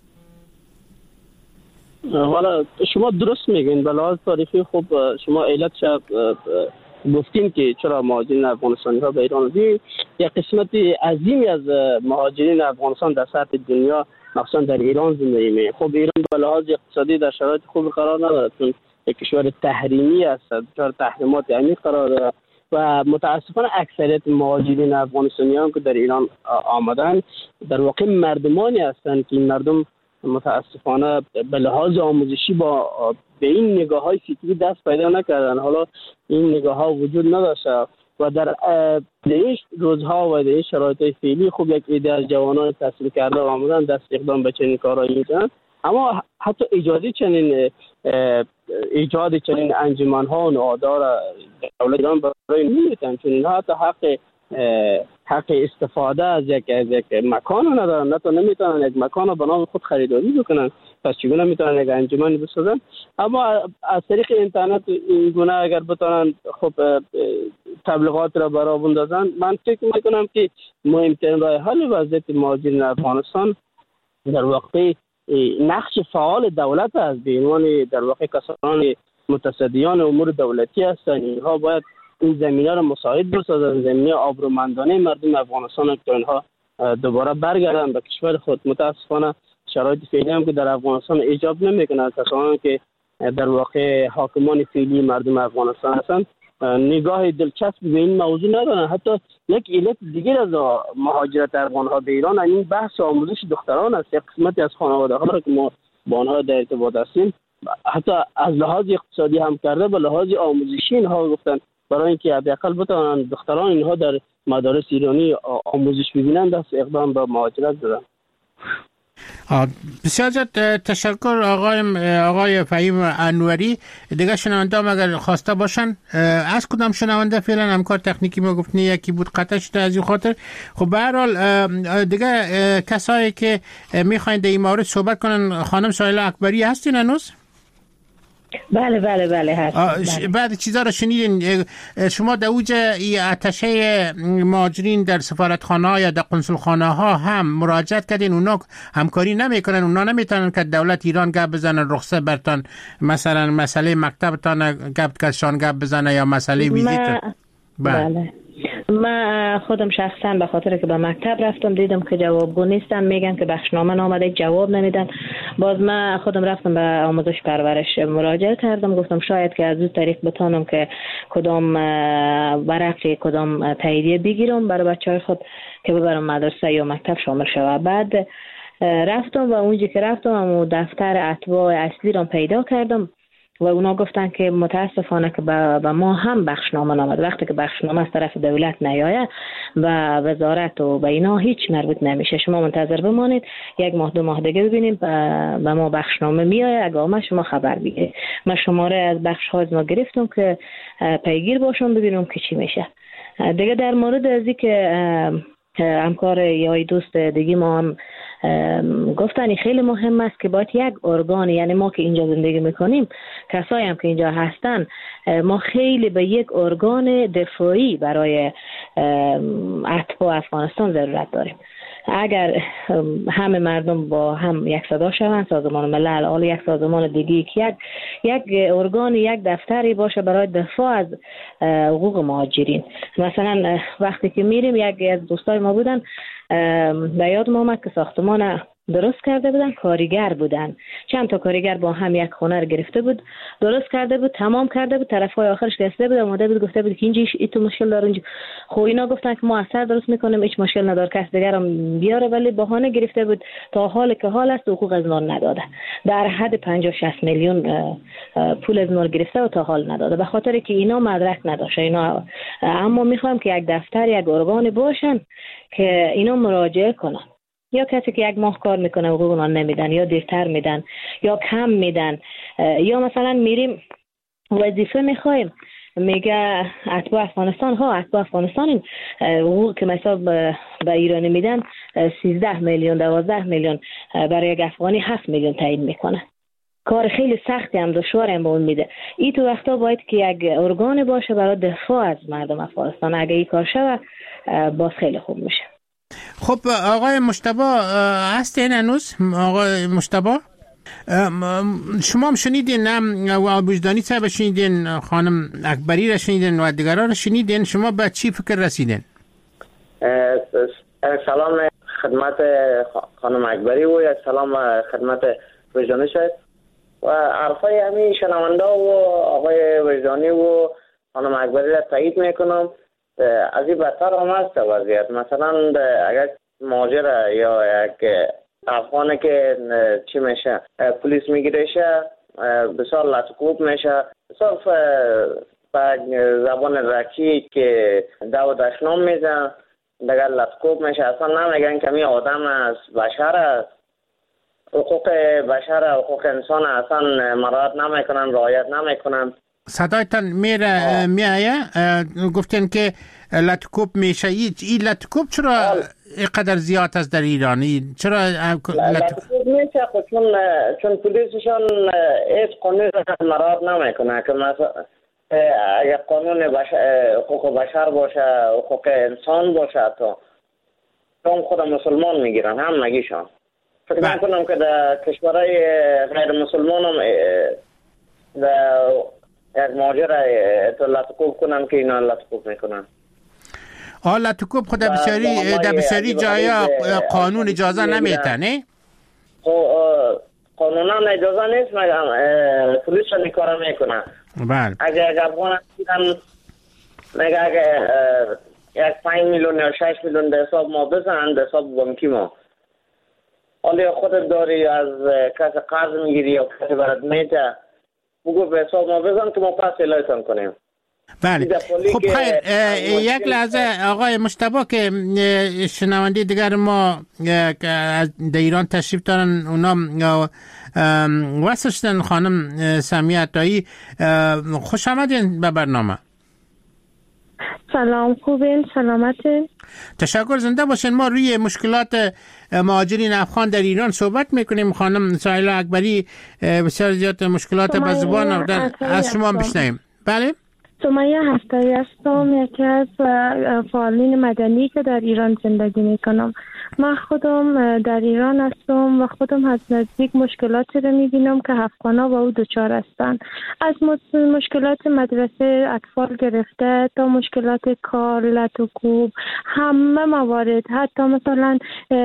والا شما درست میگین. به لحاظ تاریخی خوب شما علتش گفتین که چرا مهاجرین افغانستانی ها به ایران بی یک قسمت عظیمی از مهاجرین افغانستان در سطح دنیا مخصوصا در ایران زندگی می. خب ایران به لحاظ اقتصادی در شرایط خوب قرار نداره، چون یک کشور تحریمی است، در تحریمات عمیق قرار داره و متاسفانه اکثریت مهاجرین افغانستانی هم که در ایران آمدن در واقع مردمانی هستند که این مردم متاسفانه به لحاظ آموزشی با به این نگاه های فکری دست پیدا نکردن. حالا این نگاه ها وجود نداشته و در این روزها و در این شرایط فعلی خوب یک عده از جوانان تحصیل کرده و آمدن دست اقدام به چنین کارهایی میکنن، اما حتی ایجاد چنین ایجاد چنین انجمن ها و نهادها را دولت ایران برای نمیتن، چون اینها حتی حق حق استفاده از یک از یک مکان ندارن، نه تا نمیتونن یک مکان رو به نام خود خریداری بکنن، پس چگونه میتونن یک انجمن بسازن؟ اما از طریق اینترنت این گونه اگر بتونن خب تبلیغات را برای بندازن، من فکر میکنم که مهمترین راه حل وضعیت مهاجرین افغانستان در واقع نقش فعال دولت است. به عنوان در واقع کسان متصدیان امور دولتی هستند، اینها باید این زمینه را مساعد بسازند، زمینه آبرومندانه مردم افغانستان که اینها دوباره برگردن به کشور خود. متاسفانه شرایط فعلی هم که در افغانستان ایجاب نمیکنه، کسانی که در واقع حاکمان فعلی مردم افغانستان هستند نگاه دلچسب به این موضوع ندارن. حتی یک علت دیگر از مهاجرت افغان‌ها به ایران این بحث آموزش دختران است. یک قسمتی از خانواده‌ها را که ما با آنها در ارتباط هستیم حتی از لحاظ اقتصادی هم کرده به لحاظ آموزشی اینها گفتن برای اینکه حداقل بتوانن دختران اینها در مدارس ایرانی آموزش ببینند دست اقدام به مهاجرت دادن. بسیار زیاد تشکر آقای آقای فهیم انوری. دیگه شنونده هم اگر خواسته باشن، از کدام شنونده فعلا همکار تکنیکی ما گفتنی یکی بود قطع شده از این خاطر. خب به هر حال دیگه کسایی که میخواین در این مورد صحبت کنن، خانم سایله اکبری هستین هنوز؟ بله بله بله هست. بله. بعد چیزا رو شنیدین شما در اوج آتشه مهاجرین در سفارتخانه ها یا در قنصلخانه ها هم مراجعت کردین، اونا همکاری نمیکنن، اونا نمیتونن که دولت ایران گپ بزنن رخصت برتان، مثلا مسئله مکتبتان گپ کشان گپ بزنه یا مسئله ویزیت؟ بله. من خودم شخصا به خاطر که به مکتب رفتم دیدم که جوابگو نیستن، میگن که بخشنامه نامده جواب نمیدن. باز من خودم رفتم به آموزش پرورش مراجعه کردم، گفتم شاید که از اون طریق بتونم که کدام ورقی کدام تاییدیه بگیرم برای بچه‌های خود که ببرم مدرسه یا مکتب شامل شود. بعد رفتم و اونجا که رفتم و دفتر اتباع اصلی رو پیدا کردم و اونا گفتن که متاسفانه که به ما هم بخشنامه نامد. وقتی که بخشنامه از طرف دولت نیایه و وزارت و به اینا هیچ مربوط نمیشه، شما منتظر بمانید یک ماه دو ماه دیگه ببینیم به ما بخشنامه میایه، اگه آمد شما خبر بگیرید. من شماره از بخش ها از ما گرفتم که پیگیر باشم ببینم که چی میشه دیگه. در مورد از که همکار یا دوست دیگه ما هم گفتن خیلی مهم است که باید یک ارگان، یعنی ما که اینجا زندگی میکنیم، کسایی هم که اینجا هستن، ما خیلی به یک ارگان دفاعی برای اتباع افغانستان ضرورت داریم. اگر همه مردم با هم یک صدا شوند، سازمان ملل حال یک سازمان دیگه که یک یک ارگان یک دفتری باشه برای دفاع از حقوق مهاجرین. مثلا وقتی که میریم، یک از دوستای ما بودن به یاد ما آمد که ساختمان درست کرده بودن، کارگر بودن، چند تا کارگر با هم یک خونه رو گرفته بود، درست کرده بود، تمام کرده بود، طرفای آخرش رسیده بود، اومده بود گفته بود که اینجا ای تو مشکل داره اینجا. خب اینا گفتن که ما اثر درست میکنیم، هیچ مشکل نداره، کس دیگر هم بیاره، ولی بهانه گرفته بود تا حال که حال است حقوق از ما نداده. در حد پنجاه شصت میلیون پول از ما گرفته و تا حال نداده، به خاطر که اینا مدرک نداشته اینا. اما میخوایم که یک دفتر یک ارگان باشن که اینا مراجعه کنن. یا کسی که یک ماه کار میکنه حقوق اونها نمیدن یا دیرتر میدن یا کم میدن، یا مثلا میریم وظیفه میخوایم میگه اتباع افغانستان ها اتباع افغانستان این حقوق که مثلا به ایرانی میدن سیزده میلیون دوازده میلیون، برای یک افغانی هفت میلیون تعیین میکنه. کار خیلی سختی هم دشوار هم به اون میده. این تو وقتا باید که یک ارگان باشه برای دفاع از مردم افغانستان. اگه این کار شود باز خیلی خوب میشه. خب آقای مجتبی هستین هنوز؟ آقای مجتبی شما هم شنیدین، نه وجدانی صاحب شنیدین، خانم اکبری را شنیدین و دیگران را شنیدین، شما به چی فکر رسیدین؟ سلام خدمت خانم اکبری و سلام خدمت وجدانی شد و عرفای همین شنونده و آقای وجدانی و خانم اکبری را تایید میکنم. از این بدتر هم هست وضعیت. مثلا اگر مهاجر یا یک افغانه که چی میشه پلیس میگیرشه بسیار لطکوب میشه، بسیار به زبان رکی که دو دشنام میزن دیگر لطکوب میشه. اصلا نمیگن که می آدم است، بشر است، حقوق بشر حقوق انسان اصلا مراعات نمیکنن، رعایت نمیکنن. صدایتان میره میایه گفتین که لاتکوب میشه. این لاتکوب چرا اینقدر زیاد است در ایرانی؟ چرا لاتکوب میشه؟ چون چون پلیسشان هیچ قانون مراعات نمیکنه که مثلا اگر قانون بشر، حقوق بشر باشه، حقوق انسان باشه، تو هم خود مسلمان میگیرن هم نگیشان. فکر میکنم که در کشورهای غیر مسلمان هم در یک ماجرای تو لاتکوب کنن که اینا لاتکوب میکنن. آه لاتکوب خود بسیاری در بسیاری جایا قانون اجازه نمیده نه؟ قانونا اجازه نیست، مگم پلیس را نکاره میکنن. بله. اگر اگر افغان هستیدن مگه اگر یک پنج میلیون یا شش میلیون در حساب ما بزن، در حساب بانکی ما، حالا خودت داری از کسی قرض میگیری یا کسی برات میده، بگو به حساب ما بزن که ما پس الهیتان کنیم. بله. خب خیر یک لحظه آقای مجتبی که شنونده دیگر ما در ایران تشریف دارن، اونا وصل شدن. خانم سمیه عطایی خوش آمدین به برنامه. سلام، خوبین؟ سلامتین؟ تشکر، زنده باشین. ما روی مشکلات مهاجرین افغان در ایران صحبت میکنیم. خانم سایلا اکبری بسیار زیاد مشکلات به زبان از شما بشنویم. بله. سمیه هفتایی هستم، یکی از فعالین مدنی که در ایران زندگی میکنم. من خودم در ایران هستم و خودم از نزدیک مشکلاتی رو میبینم که افغانا با او دچار هستند. از مشکلات مدرسه اطفال گرفته تا مشکلات کار، لاتکوب، همه موارد، حتی مثلا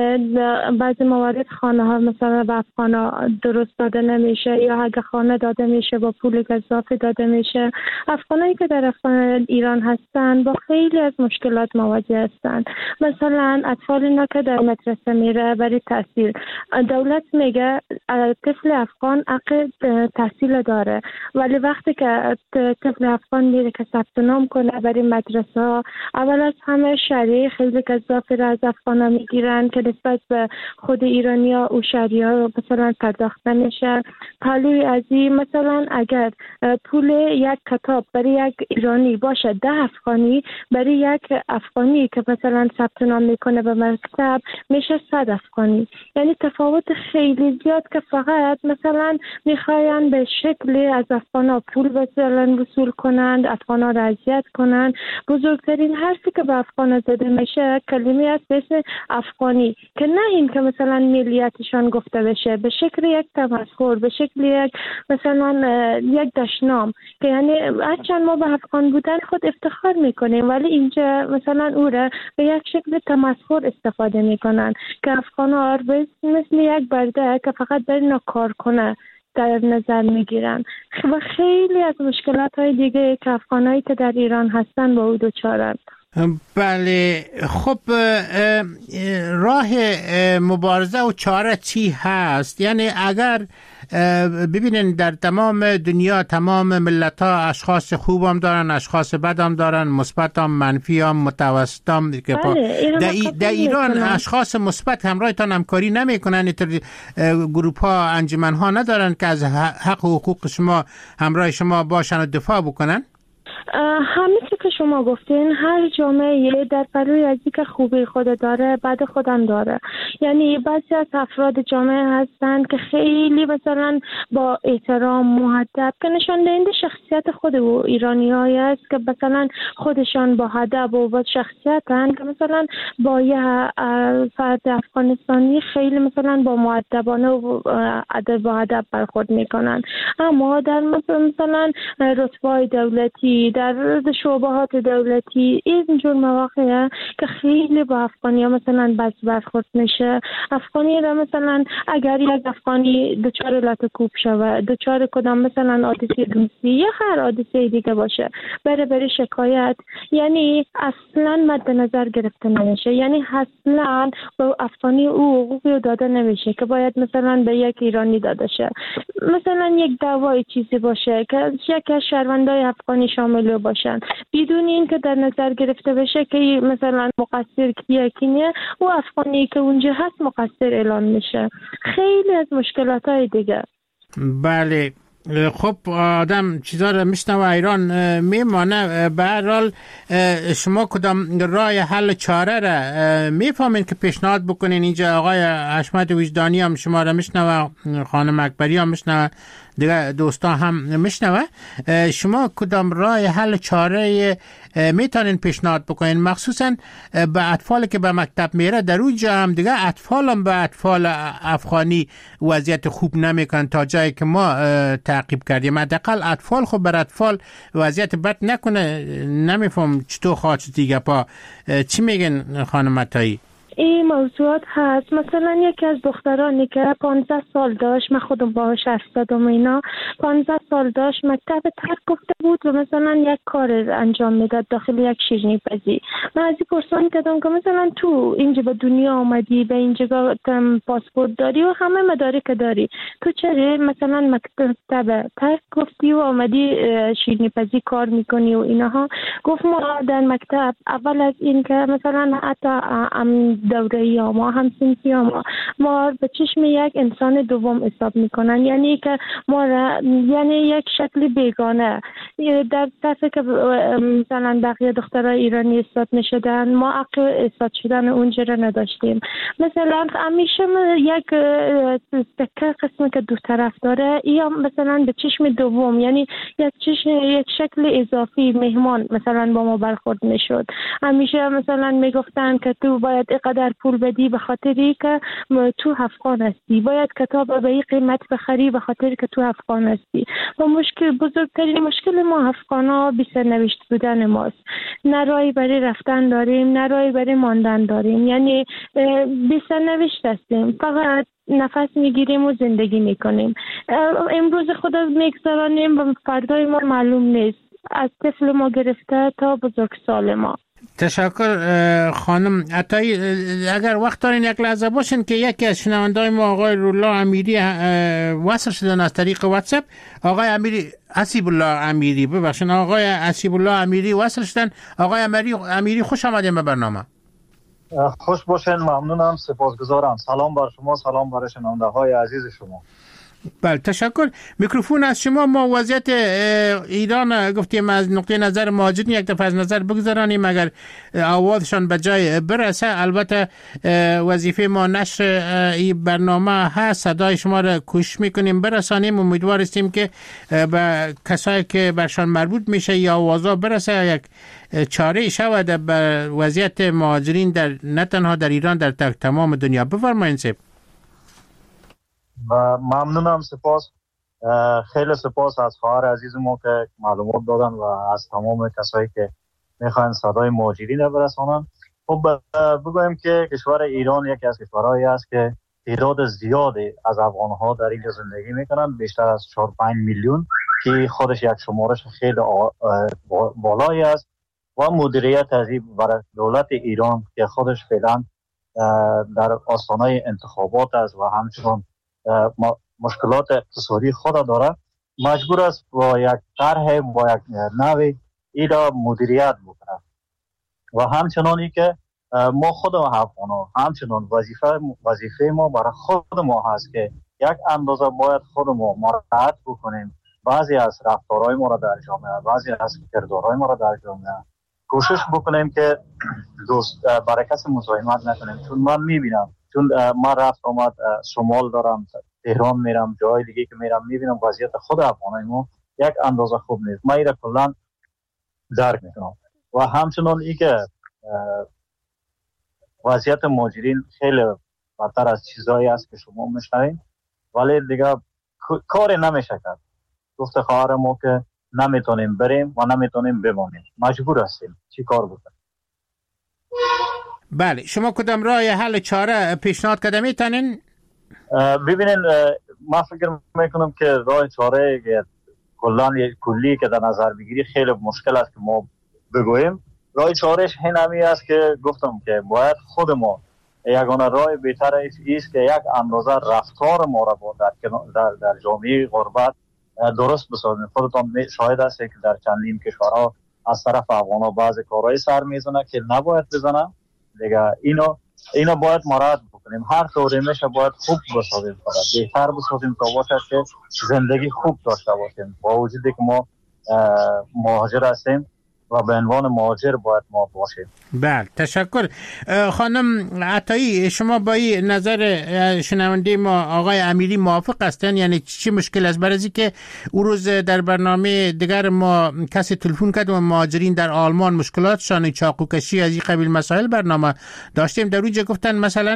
بعضی موارد خانه ها مثلا به افغانا درست داده نمیشه یا اگه خانه داده میشه با پول اضافه داده میشه. افغانایی که در ایران هستند با خیلی از مشکلات مواجه هستند. مثلا اطفال اینا که در مدرسه میره برای تحصیل، دولت میگه طفل افغان حق تحصیل داره، ولی وقتی که طفل افغان میره که ثبت نام کنه برای مدرسه، اول از همه شهریه خیلی اضافه را از افغانا میگیرن که نسبت به خود ایرانیا و شهریه مثلا پرداخت نمیشه. حالی از این مثلا اگر پول یک کتاب برای یک ایرانی باشه ده افغانی، برای یک افغانی که مثلا ثبت نام میکنه به مکتب میشه صد افغانی. یعنی تفاوت خیلی زیاد که فقط مثلا میخواین به شکلی از افغانا پول مثلا وصول کنند، افغانا را اذیت کنند. بزرگترین حرفی که به افغانا زده میشه کلمه است به اسم افغانی، که نه این که مثلا ملیتشان گفته بشه، به شکل یک تمسخر، به شکل یک مثلا یک دشنام، که یعنی هرچند ما به افغان بودن خود افتخار میکنیم ولی اینجا مثلا او را به یک شکل تمسخر استفاده میکنن که افغانا مثل یک برده که فقط برای کار کنه در نظر میگیرن و خیلی از مشکلات های دیگه که افغانایی که در ایران هستن با او دچارند. بله. خب راه مبارزه و چاره چی هست؟ یعنی اگر ببینین در تمام دنیا تمام ملت ها اشخاص خوب هم دارن، اشخاص بد هم دارن، مثبت هم، منفی هم، متوسط هم. بله. در, ای در ایران اشخاص مثبت همراهتان همکاری نمی کنن؟ اینطور گروپ ها، انجمن ها ندارن که از حق و حقوق شما همراه شما باشن و دفاع بکنن؟ همه چی که شما گفتین، هر جامعه در پروی از که خوبی خود داره بعد خودم داره. یعنی بعضی از افراد جامعه هستن که خیلی مثلا با احترام، مؤدب، که نشان دهنده شخصیت خود و ایرانیایی است که مثلا خودشان با ادب و با شخصیتن، که مثلا با یه فرد افغانستانی خیلی مثلا با مؤدبانه و ادب با ادب برخورد میکنن. اما در مثلا رتبه دولتی، در شعبهات دولتی، اینجور مواقع که خیلی با افغانی ها مثلا بد برخورد میشه. افغانی را مثلا اگر یک افغانی دچار لاتکوب شود، دچار کدام مثلا حادثه دوستی یا هر حادثه دیگه باشه، بره بره شکایت، یعنی اصلا مد نظر گرفته نمیشه. یعنی اصلا به افغانی او حقوقی داده نمیشه که باید مثلا به یک ایرانی داده شه. مثلا یک دعوای چیزی باشه که یک از شهروندای افغانی شامل باشن، بدون این که در نظر گرفته بشه که مثلا مقصر کیه کی نه، و افغانی که اونجا هست مقصر اعلام میشه. خیلی از مشکلات های دیگه. بله. خب آدم چیزا رو میشنوه ایران میمانه. به هر حال شما کدام راه حل چاره را میفهمین که پیشنهاد بکنین؟ اینجا آقای حشمت وجدانی هم شما را میشنوه، خانم اکبری هم میشنوه، دیگه دوستا هم میشنوه. شما کدام راه حل چاره میتونین پیشنهاد بکنین، مخصوصا به اطفالی که به مکتب میره؟ در اونجا هم دیگه اطفال هم به اطفال افغانی وضعیت خوب نمیکنن تا جایی که ما تعقیب کردیم. حداقل اطفال خب بر اطفال وضعیت بد نکنه. نمیفهم چطور خواهد دیگه پا. چی میگن خانم عطایی؟ این موضوعات هست. مثلا یکی از دخترانی که پانزده سال داشت، من خودم باهاش هستم، اینا پانزده سال داشت، مکتب ترک گفته بود و مثلا یک کار انجام میداد داخل یک شیرینی پزی. من از این پرسان کردم که مثلا تو اینجا به دنیا آمدی، به اینجا پاسپورت داری و همه مدارک داری، تو چرا مثلا مکتب ترک گفتی و آمدی شیرینی پزی کار میکنی و اینها؟ گفت ما در مکتب اول از این که مثلا حتی دوره یا ما هم سنفی ما ما به چشم یک انسان دوم حساب میکنن، یعنی که ما را یعنی یک شکل بیگانه در صفحه که مثلا بقیه دخترای ایرانی حساب میشدن، ما عقل حساب شدن اونجا را نداشتیم. مثلا همیشه یک سکه قسمی که دو طرف داره یا مثلا به چشم دوم، یعنی یک چشم یک شکل اضافی مهمان مثلا با ما برخورد میشد. همیشه مثلا میگفتن که تو باید قدر پول بدی به خاطری که تو افغان هستی، باید کتاب به این قیمت بخری به خاطری که تو افغان هستی. و مشکل بزرگترین مشکل ما افغانا بی سرنوشت بودن ماست. نه راهی برای رفتن داریم، نه راهی برای ماندن داریم، یعنی بی سرنوشت هستیم، فقط نفس میگیریم و زندگی میکنیم. امروز خدا میگذرانیم و فردای ما معلوم نیست، از طفل ما گرفته تا بزرگسال ما. تشکر خانم عطایی. اگر وقت دارین یک لحظه باشین که یکی از شنونده‌های ما آقای رولا امیری وصل شدن از طریق واتساپ. آقای امیری حسیب الله امیری ببخشید آقای حسیب الله امیری وصل شدن. آقای امیری امیری خوش آمدین به برنامه. خوش باشین، ممنونم، سپاسگزارم. سلام بر شما، سلام بر شنونده‌های عزیز شما. بله تشکر. میکروفون از شما. ما وضعیت ایران گفتیم از نقطه نظر مهاجرین یک دفعه از نظر بگذارانیم اگر آوازشان به جای برسه. البته وظیفه ما نشر این برنامه هست، صدای شما را کوشش میکنیم برسانیم. امیدوار هستیم که به کسایی که برشان مربوط میشه یا آوازا برسه، یک چاره شود به وضعیت مهاجرین در نه تنها در ایران در تمام دنیا. بفرمایید سید. و ممنونم، سپاس، خیلی سپاس از خواهر عزیز ما که معلومات دادن و از تمام کسایی که میخوان صدای مهاجرین رو برسانن. خب بگویم که کشور ایران یکی از کشورهایی است که تعداد زیادی از افغان‌ها در اینجا زندگی میکنن، بیشتر از چهار پنج میلیون که خودش یک شمارش خیلی بالایی است و مدیریت از این برای دولت ایران که خودش فعلا در آستانه انتخابات است و همچنان مشکلات اقتصادی خود داره، مجبور است با یک طرح با یک نوع ای را مدیریت بکنه. و همچنانی که ما خود افغانا همچنان وظیفه وظیفه ما برای خود ما هست که یک اندازه باید خود ما مراعات بکنیم، بعضی از رفتارهای ما را در جامعه، بعضی از کردارهای ما را در جامعه کوشش بکنیم که دوست برای کسی مزاحمت نکنیم. چون من میبینم، چون من رفت آمد شمال دارم، تهران میرم، جای دیگه که میرم، میبینم وضعیت خود افغانای ما یک اندازه خوب نیست. من ایره کلان درک میکنم. و همچنان ای که وضعیت مهاجرین خیلی بدتر از چیزایی است که شما میشنوین، ولی دیگه کاری نمیشه کرد. گفت خواهر ما که نمیتونیم بریم و نمیتونیم بمانیم، مجبور هستیم چی کار بکنیم. بله، شما کدام راه حل چاره پیشنهاد کرده میتونین؟ ببینین، من فکر میکنم که راه چاره کلان کلی که در نظر بگیری خیلی مشکل است که ما بگوییم. راه چارهش همی است که گفتم که باید خود ما یگانه راه بهتر است که یک اندازه رفتار ما را با در, در, در جامعه غربت درست بسازیم. خودتان شاهد است که در چندین کشورها از طرف افغانا بعضی کارهای سر میزنه که نباید بزنه دیگه. اینو اینو باید مراعات بکنیم. کنیم. هر طوری میشه باید خوب بسازیم، فقط بهتر بسازیم تا باشه که زندگی خوب داشته باشیم. با وجودی که ما مهاجر هستیم و به عنوان مهاجر باید ما باشیم. بله، تشکر. خانم عطایی، شما با این نظر شنونده ما آقای امیری موافق هستن؟ یعنی چی مشکل است؟ برای که اون روز در برنامه دیگر ما کسی تلفن کرد و مهاجرین در آلمان مشکلاتشان چاقوکشی از این قبیل مسائل برنامه داشتیم، در اونجا گفتن مثلا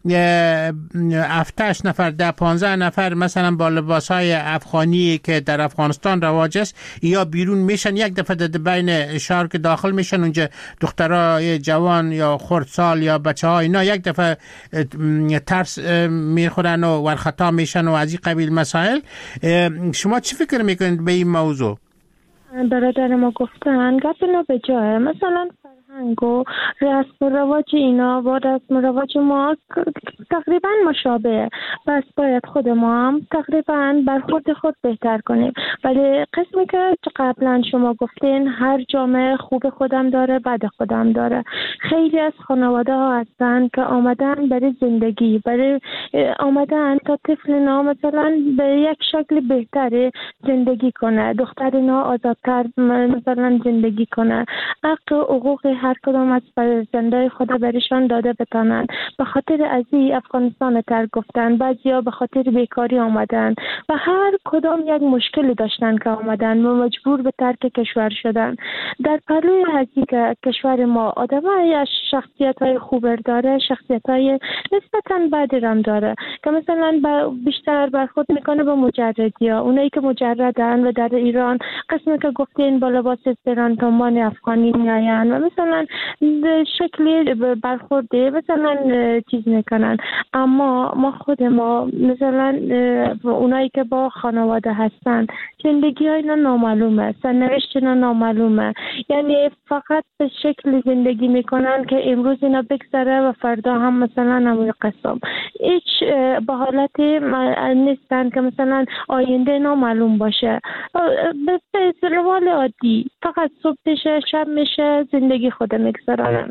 هفتش نفر ده پانزده نفر مثلا با لباسهای افغانی که در افغانستان رواج است یا بیرون میشن، یک دفعه در بین شهر که داخل میشن اونجا دخترای جوان یا خردسال یا بچه ها اینا یک دفعه ترس میخورن و ورخطا میشن و از این قبیل مسائل. شما چی فکر میکنید به این موضوع؟ برادر ما گفتن گپ اینا به جایه. مثلا فرهنگ و رسم و رواج اینا با رسم و رواج ما تقریبا مشابه، بس باید خود ما هم تقریبا برخورد خود بهتر کنیم. ولی قسمی که قبلا شما گفتین هر جامعه خوب خودم داره بد خودم داره. خیلی از خانواده ها هستن که آمدن برای زندگی، برای آمدن تا طفل نا مثلا به یک شکل بهتری زندگی کنه، دختر نا آزادتر مثلا زندگی کنه، حق و حقوق هر کدام از فرزندای خدا برشان داده بتانن. به خاطر ازی افغانستان تر گفتن، بعضیا به خاطر بیکاری آمدن و هر کدام یک مشکلی داشتن که آمدن و مجبور به ترک کشور شدن. در پلوی ازی که کشور ما آدمای از شخصیت های خوب داره، شخصیت های نسبتا بدی هم داره که مثلا بیشتر برخورد میکنه با مجردی ها، اونایی که مجردن و در ایران قسمی که گفتین با لباس زیران تنبان افغانی میاین و مثلا شکلی برخورده مثلا چیز میکنن. اما ما خود ما مثلا اونایی که با خانواده هستن زندگی ها اینا نامعلومه، سرنوشت اینا نامعلومه، یعنی فقط به شکل زندگی میکنن که امروز اینا بگذره و فردا هم مثلا همون قسم. هیچ به حالتی نیستن که مثلا آینده نامعلوم باشه. به روال عادی فقط صبح میشه شب میشه زندگی خود میگذارن.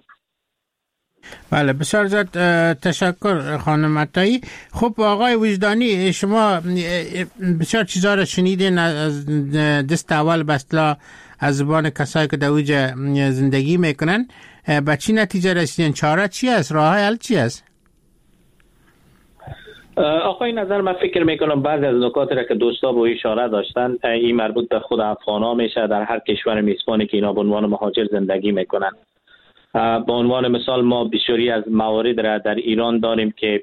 بله، بسیار زیاد تشکر خانم عطایی. خب آقای وجدانی، شما بسیار چیزا را شنیدین از دست اول بسلا از زبان کسایی که در اوجه زندگی میکنن. به چی نتیجه رسیدین؟ چاره چی است؟ راه حل چی است؟ آقای نظر من فکر میکنم بعضی از نکات را که دوستا با اشاره داشتن این مربوط به خود افغان ها میشه در هر کشور میزبانی که اینا به عنوان مهاجر زندگی میکنن. به عنوان مثال ما بسیاری از موارد را در ایران داریم که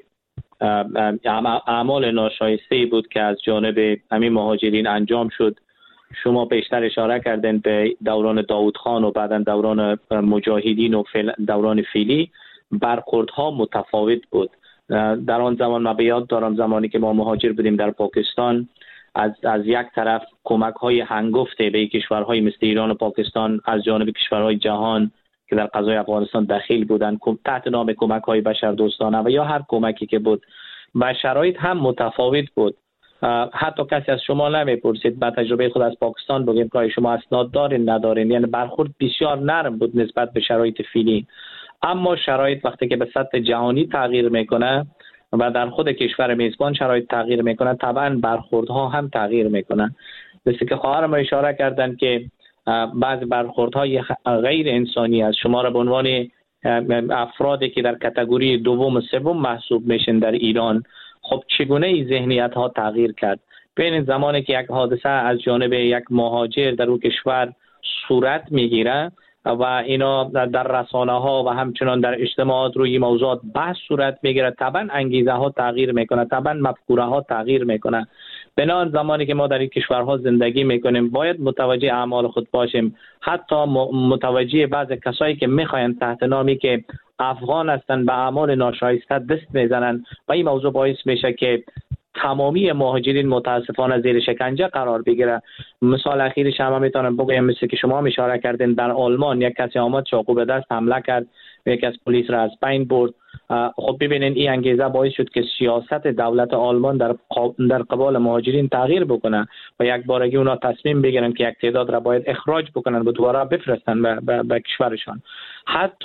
اعمال ناشایسته بود که از جانب همین مهاجرین انجام شد. شما بیشتر اشاره کردین به دوران داوود خان و بعدا دوران مجاهدین و دوران فیلی برخوردها متفاوت بود. در آن زمان من به یاد دارم زمانی که ما مهاجر بودیم در پاکستان، از از یک طرف کمک های هنگفته به کشورهای مثل ایران و پاکستان از جانب کشورهای جهان که در قضای افغانستان دخیل بودند تحت نام کمک های بشردوستانه و یا هر کمکی که بود و شرایط هم متفاوت بود. حتی کسی از شما نمیپرسید، با تجربه خود از پاکستان بگیم که شما اسناد دارین ندارین، یعنی برخورد بسیار نرم بود نسبت به شرایط فعلی. اما شرایط وقتی که به سطح جهانی تغییر میکنه و در خود کشور میزبان شرایط تغییر میکنه، طبعا برخوردها هم تغییر میکنن. مثل که خواهرم اشاره کردن که بعض برخوردهای غیر انسانی از شما را به عنوان افرادی که در کاتگوری دوم و سوم محسوب میشن در ایران، خب چگونه ای ذهنیت ها تغییر کرد؟ ببینید زمانی که یک حادثه از جانب یک مهاجر در اون کشور صورت میگیره و اینا در رسانه ها و همچنان در اجتماعات روی موضوعات بحث صورت میگیره، طبعا انگیزه ها تغییر میکنه، طبعا مفکوره ها تغییر میکنه. بنابراین زمانی که ما در این کشورها زندگی میکنیم باید متوجه اعمال خود باشیم، حتی متوجه بعض کسایی که میخواین تحت نامی که افغان هستن به اعمال ناشایسته دست میزنن و این موضوع باعث میشه که تمامی مهاجرین متاسفانه زیر شکنجه قرار بگیره. مثال اخیرش هم میتونم بگم، مثل که شما اشاره کردین در آلمان یک کسی آمد چاقو به دست حمله کرد و یک از پلیس را از بین برد. خب ببینین این انگیزه باعث شد که سیاست دولت آلمان در در قبال مهاجرین تغییر بکنه و یک بارگی اونا تصمیم بگیرن که یک تعداد را باید اخراج بکنن و دوباره بفرستن به, به, به کشورشان. حتی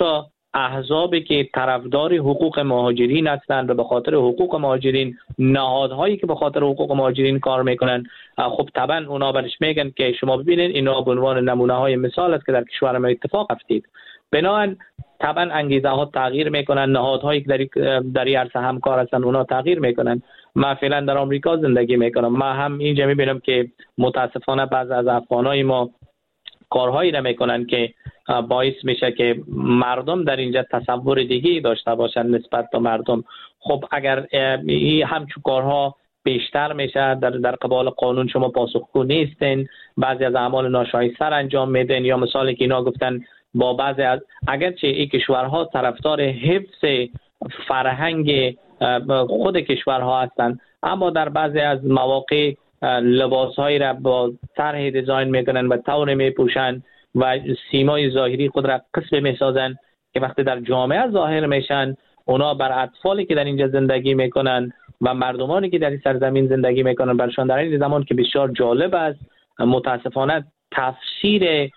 احزابی که طرفدار حقوق مهاجرین هستند و به خاطر حقوق مهاجرین، نهادهایی که به خاطر حقوق مهاجرین کار میکنن، خب طبعا اونا برش میگن که شما ببینید اینا به عنوان نمونه های مثال است که در کشور ما اتفاق افتید. بنابراین طبعا انگیزه ها تغییر میکنن، نهادهایی که در در این عرصه همکار هستن اونا تغییر میکنن. من فعلا در آمریکا زندگی میکنم، ما هم اینجا میبینم که متاسفانه بعض از افغانای ما کارهایی نمیکنن که باعث میشه که مردم در اینجا تصور دیگه داشته باشن نسبت به مردم. خب اگر این همچون کارها بیشتر میشه، در در قبال قانون شما پاسخگو نیستین، بعضی از اعمال ناشایسته انجام میدن، یا مثالی که اینا گفتن با بعضی از اگرچه این کشورها طرفدار حفظ فرهنگ خود کشورها هستند، اما در بعضی از مواقع لباسهایی را با طرح دیزاین میکنن و طور میپوشن و سیمای ظاهری خود را قسم میسازن که وقتی در جامعه ظاهر میشن اونا بر اطفالی که در اینجا زندگی میکنن و مردمانی که در این سرزمین زندگی میکنن برشان در این زمان که بسیار جالب است، متاسفانه تفسیر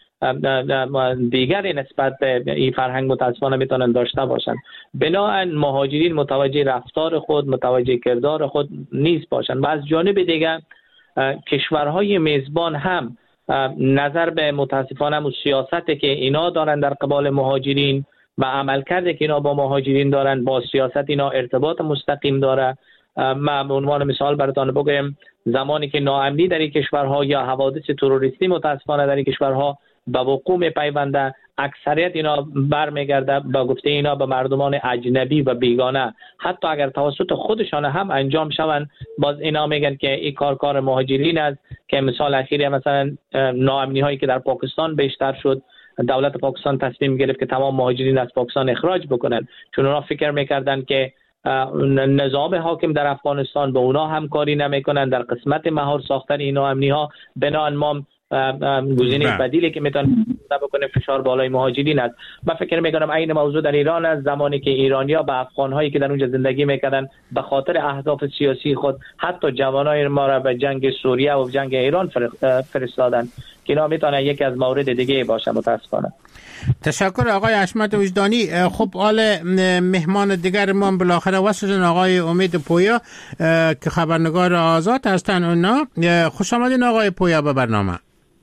دیگری نسبت به این فرهنگ متاسفانه میتونن داشته باشن. بنابراین مهاجرین متوجه رفتار خود، متوجه کردار خود نیست باشن. و از جانب دیگر کشورهای میزبان هم نظر به متاسفانه هم سیاستی که اینا دارن در قبال مهاجرین و عملکرد که اینا با مهاجرین دارن با سیاست اینا ارتباط مستقیم داره. من به عنوان مثال براتون بگم زمانی که ناامنی در این کشورها یا حوادث تروریستی متاسفانه در این کشورها به وقوع میپیونده، اکثریت اینا برمیگرده به گفته اینا به مردمان اجنبی و بیگانه، حتی اگر توسط خودشان هم انجام شوند باز اینا میگن که این کار کار مهاجرین است. که مثال اخیری مثلا ناامنی هایی که در پاکستان بیشتر شد، دولت پاکستان تصمیم گرفت که تمام مهاجرین از پاکستان اخراج بکنن، چون اونا فکر میکردن که نظام حاکم در افغانستان به اونا همکاری نمیکنن در قسمت مهار ساختن این ناامنی ها. بنابراین ما گزینه بدیلی که میتونه بکنه فشار بالای مهاجرین است. من فکر میکنم این موضوع در ایران است، زمانی که ایرانیا به افغان‌هایی که در اونجا زندگی میکردن به خاطر اهداف سیاسی خود حتی جوانای ما را به جنگ سوریه و جنگ ایران فرستادن که اینا میتونه یکی از موارد دیگه باشه متاسفانه. تشکر آقای حشمت وجدانی. خب حال مهمان دیگر ما بالاخره وصل آقای امید پویا که خبرنگار آزاد هستن. اونا خوش آمدین آقای پویا به برنامه.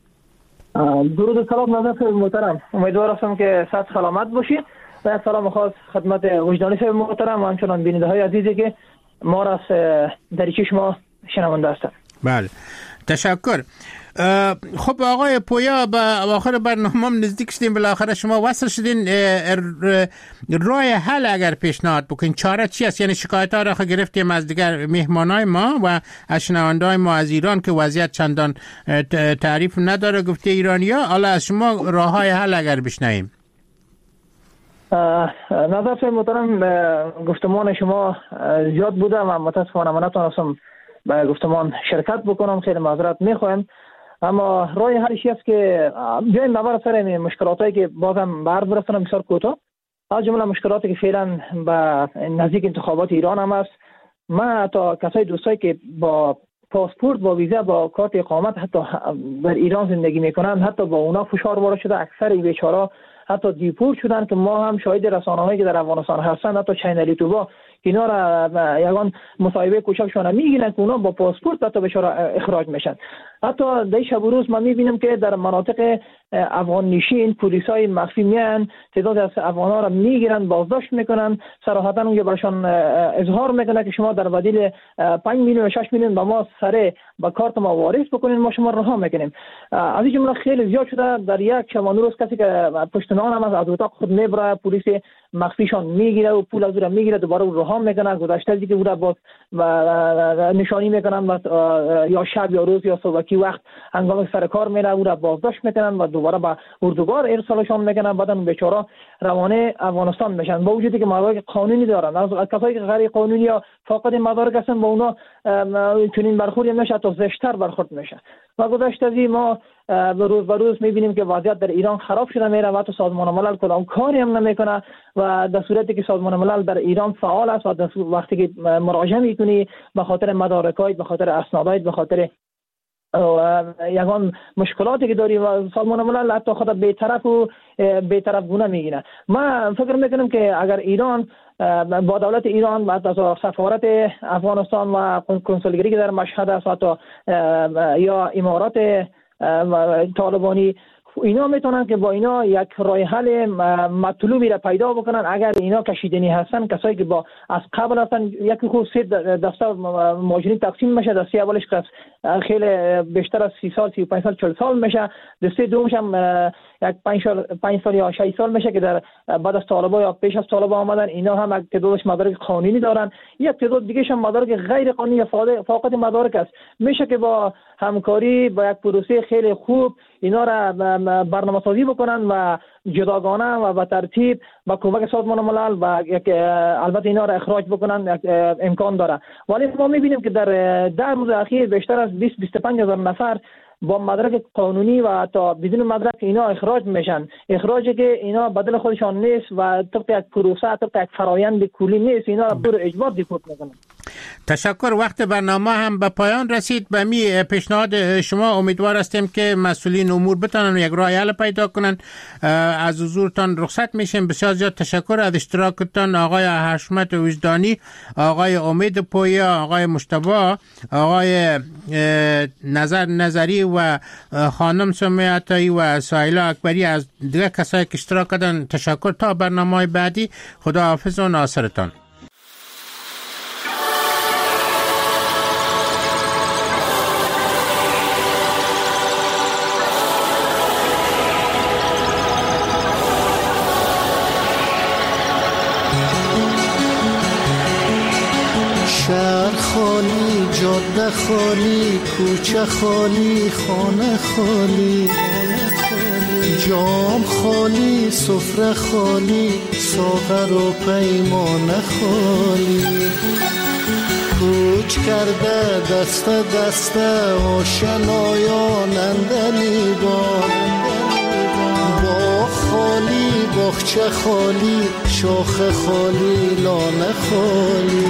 درود و سلام نظر محترم، امیدوار هستم که صحت سلامت باشید و سلام خاص خدمت وجدانی صاحب محترم و همچنان بیننده های عزیزی که ما را دریچه شما شنونده هستند. بله تشکر. خب آقای پویا به آخر برنامه نزدیک شدیم، بالاخره شما وصل شدین. راه حل اگر پیشنهاد بکنین چاره چی است؟ یعنی شکایت ها را گرفتیم از دیگر مهمانای ما و از شنونده‌های ما از ایران که وضعیت چندان تعریف نداره گفته ایرانیا، حالا از شما راه های حل اگر بشنویم. نظر محترم گفتمان شما زیاد بوده و متاسفانه من نتونستم به گفتمان شرکت بکنم، خیلی معذرت میخوایم. اما راه حلش است که بیایم نظر سر این مشکلاتی که بازم بر برسونم بسیار کوتاه، از جمله مشکلاتی که فعلا به نزدیک انتخابات ایران هم است. من تا کسای دوستایی که با پاسپورت با ویزا با کارت اقامت حتی در ایران زندگی میکنن حتی با اونا فشار وارد شده، اکثر این بیچارا حتی دیپورت شدن که ما هم شاهد رسانه‌هایی که در افغانستان هستن حتی چینل یوتیوب اینا را یگان مصاحبه کوچکشون میگیرن که اونا با پاسپورت حتی بیچاره اخراج میشن. حتی در شب و روز ما میبینیم که در مناطق افغان نشین پلیسای مخفی میان تعداد از افغانا را میگیرن بازداشت میکنن، صراحتا اونجا براشون اظهار میکنن که شما در بدیل پنج میلیون و شش میلیون با ما سره با کارت ما واریز بکنین ما شما رها میکنیم. از این جمله خیلی زیاد شده. در یک شبانه روز کسی که پشت نان هم از اتاق خود میبره پلیس مخفیشان میگیره و پول از او را میگیره دوباره او رها میکنه. گذشته دیگه او را باز نشانی میکنن و یا شب یا روز یا صبحی وقت هنگام سر کار میره او را بازداشت میکنن و دوباره به اردوگاه ارسالشان میکنن. بعد اون بیچاره روانه افغانستان میشن با وجودی که مدارک قانونی دارن. از کسایی که غیر قانونی یا فاقد مدارک هستن با اونا چنین برخوردی نمیشه، حتی زشت‌تر برخورد میشه. و گذشته از ما به روز به روز میبینیم که وضعیت در ایران خراب شده میره و حتی سازمان ملل کدام کاری هم نمیکنه و در صورتی که سازمان ملل در ایران فعال است و وقتی که مراجعه میکنی به خاطر مدارکات، به خاطر اسنادات، به خاطر یگان مشکلاتی که داری و سازمان ملل حتی خود بی‌طرف و بی‌طرف گونه میگینه. من فکر میکنم که اگر ایران با دولت ایران و سفارت افغانستان و کنسولگری که در مشهد است حتی یا امارات طالبانی، اینا میتونن که با اینا یک راه حل مطلوبی را پیدا بکنن. اگر اینا کشیدنی هستن، کسایی که با از قبل هستن، یکی خود سه دسته مهاجرین تقسیم میشه. دسته اولش که خیلی بیشتر از سی سال، سی و پنج سال، چهل سال میشه. دسته دومش هم یک پنج سال پنج سال یا شش سال میشه که در بعد از طالبان یا پیش از طالبان آمدن. اینا هم یک تعدادش مدارک قانونی دارن، یک تعداد دیگه هم مدارک غیر قانونی یا فاقد مدارک است. میشه که با همکاری با یک پروسه خیلی خوب اینا را برنامه سازی بکنن و جداگانه و به ترتیب با کمک سازمان ملل و یک البته اینا را اخراج بکنن امکان داره. ولی ما میبینیم که در ده روز اخیر بیشتر از بیست تا بیست و پنج هزار نفر با مدرک قانونی و تا بدون مدرک اینا اخراج میشن. اخراجی که اینا بدل خودشان نیست و طبق یک پروسه، طبق یک فرایند کلی نیست. اینا را پر اجبار دیپورت میکنن. تشکر. وقت برنامه هم به پایان رسید. به می پیشنهاد شما امیدوار هستیم که مسئولین امور بتونن یک راه حل پیدا کنن. از حضورتان رخصت میشیم. بسیار زیاد تشکر از اشتراکتان آقای حشمت وجدانی، آقای امید پویا، آقای مجتبی، آقای نظر نظری و خانم سمیه عطایی و سایلا اکبری. از دیگه کسایی که اشتراک کردن تشکر. تا برنامه بعدی، خدا حافظ و ناصرتان. شهر خالی، جاده خالی، کوچه خالی، خانه خالی، جام خالی، سفره خالی، ساغر و پیمانه خالی. کوچ کرده دست دست آشنایان اندلی بار، باغ خالی، باغچه خالی، شاخ خالی، لانه خالی.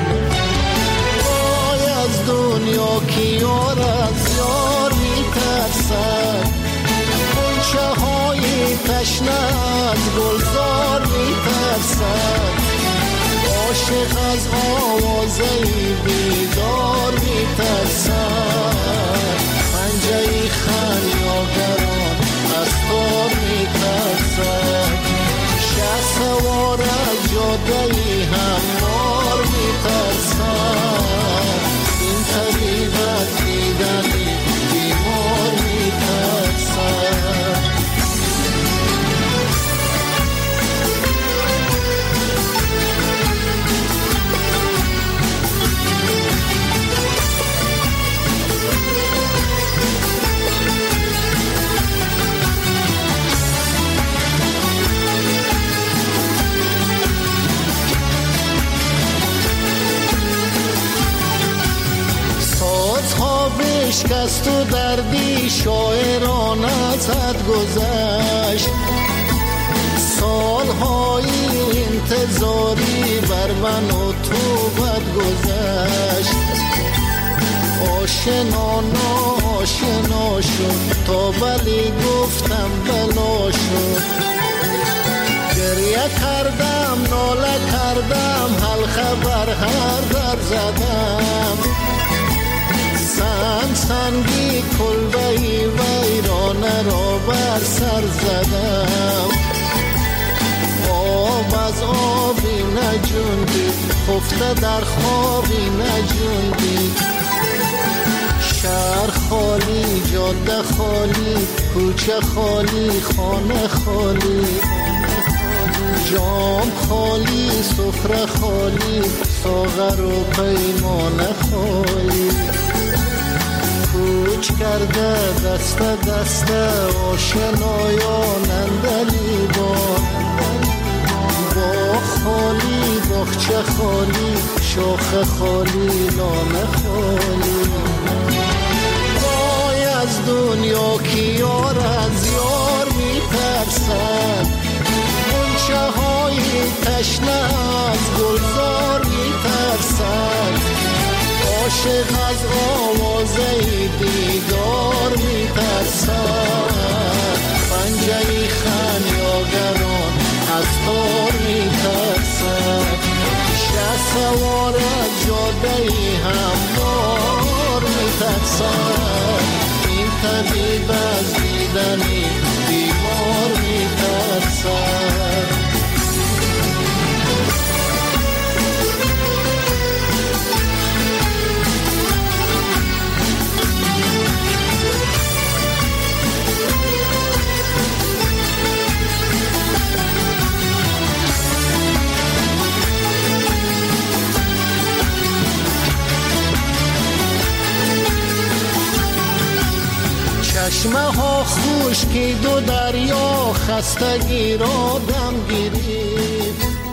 دنیا کی یار از یار میترسد، غنچه های تشنه از گلزار میترسد، عاشق از آوازه بیدار میترسد، پنجه خمیازگران از تار میترسد، شه سوار از جاده هموار میترسد، طبیبت دیدنی بیمار میترسد. بشکست و دردی شاعران ازت گذشت، سالهای انتظاری بر من و تو بد گذشت، آشنا ناشنا شد تا ولی گفتم بلا شد، گریه کردم ناله کردم حلقه بر هر در زدم، سنگ سنگی کلبهی ویرانه را بر سر زدم، آب از آبی نجوندی خفته در خوابی نجوندی، شهر خالی، جاده خالی، کوچه خالی، خانه خالی، جام خالی، سفره خالی، ساغر و پیمانه خالی. کوچ کرده دست دست آشنایان اندلی بار، باغ خالی، باغچه خالی، شاخ خالی، لانه خالی. وای از دنیا کی یار از یار میترسد، غنچه های تشنه از گلزار میترسد، عاشق از آواز دیدار میترسد، پنجه خانیاگران از تار میترسد، شه سوار از جاده هموار میترسد، این طبیب از دیدن بیمار میترسد. چشمه ها خشکی دو دریا خستگی را دم گیرید،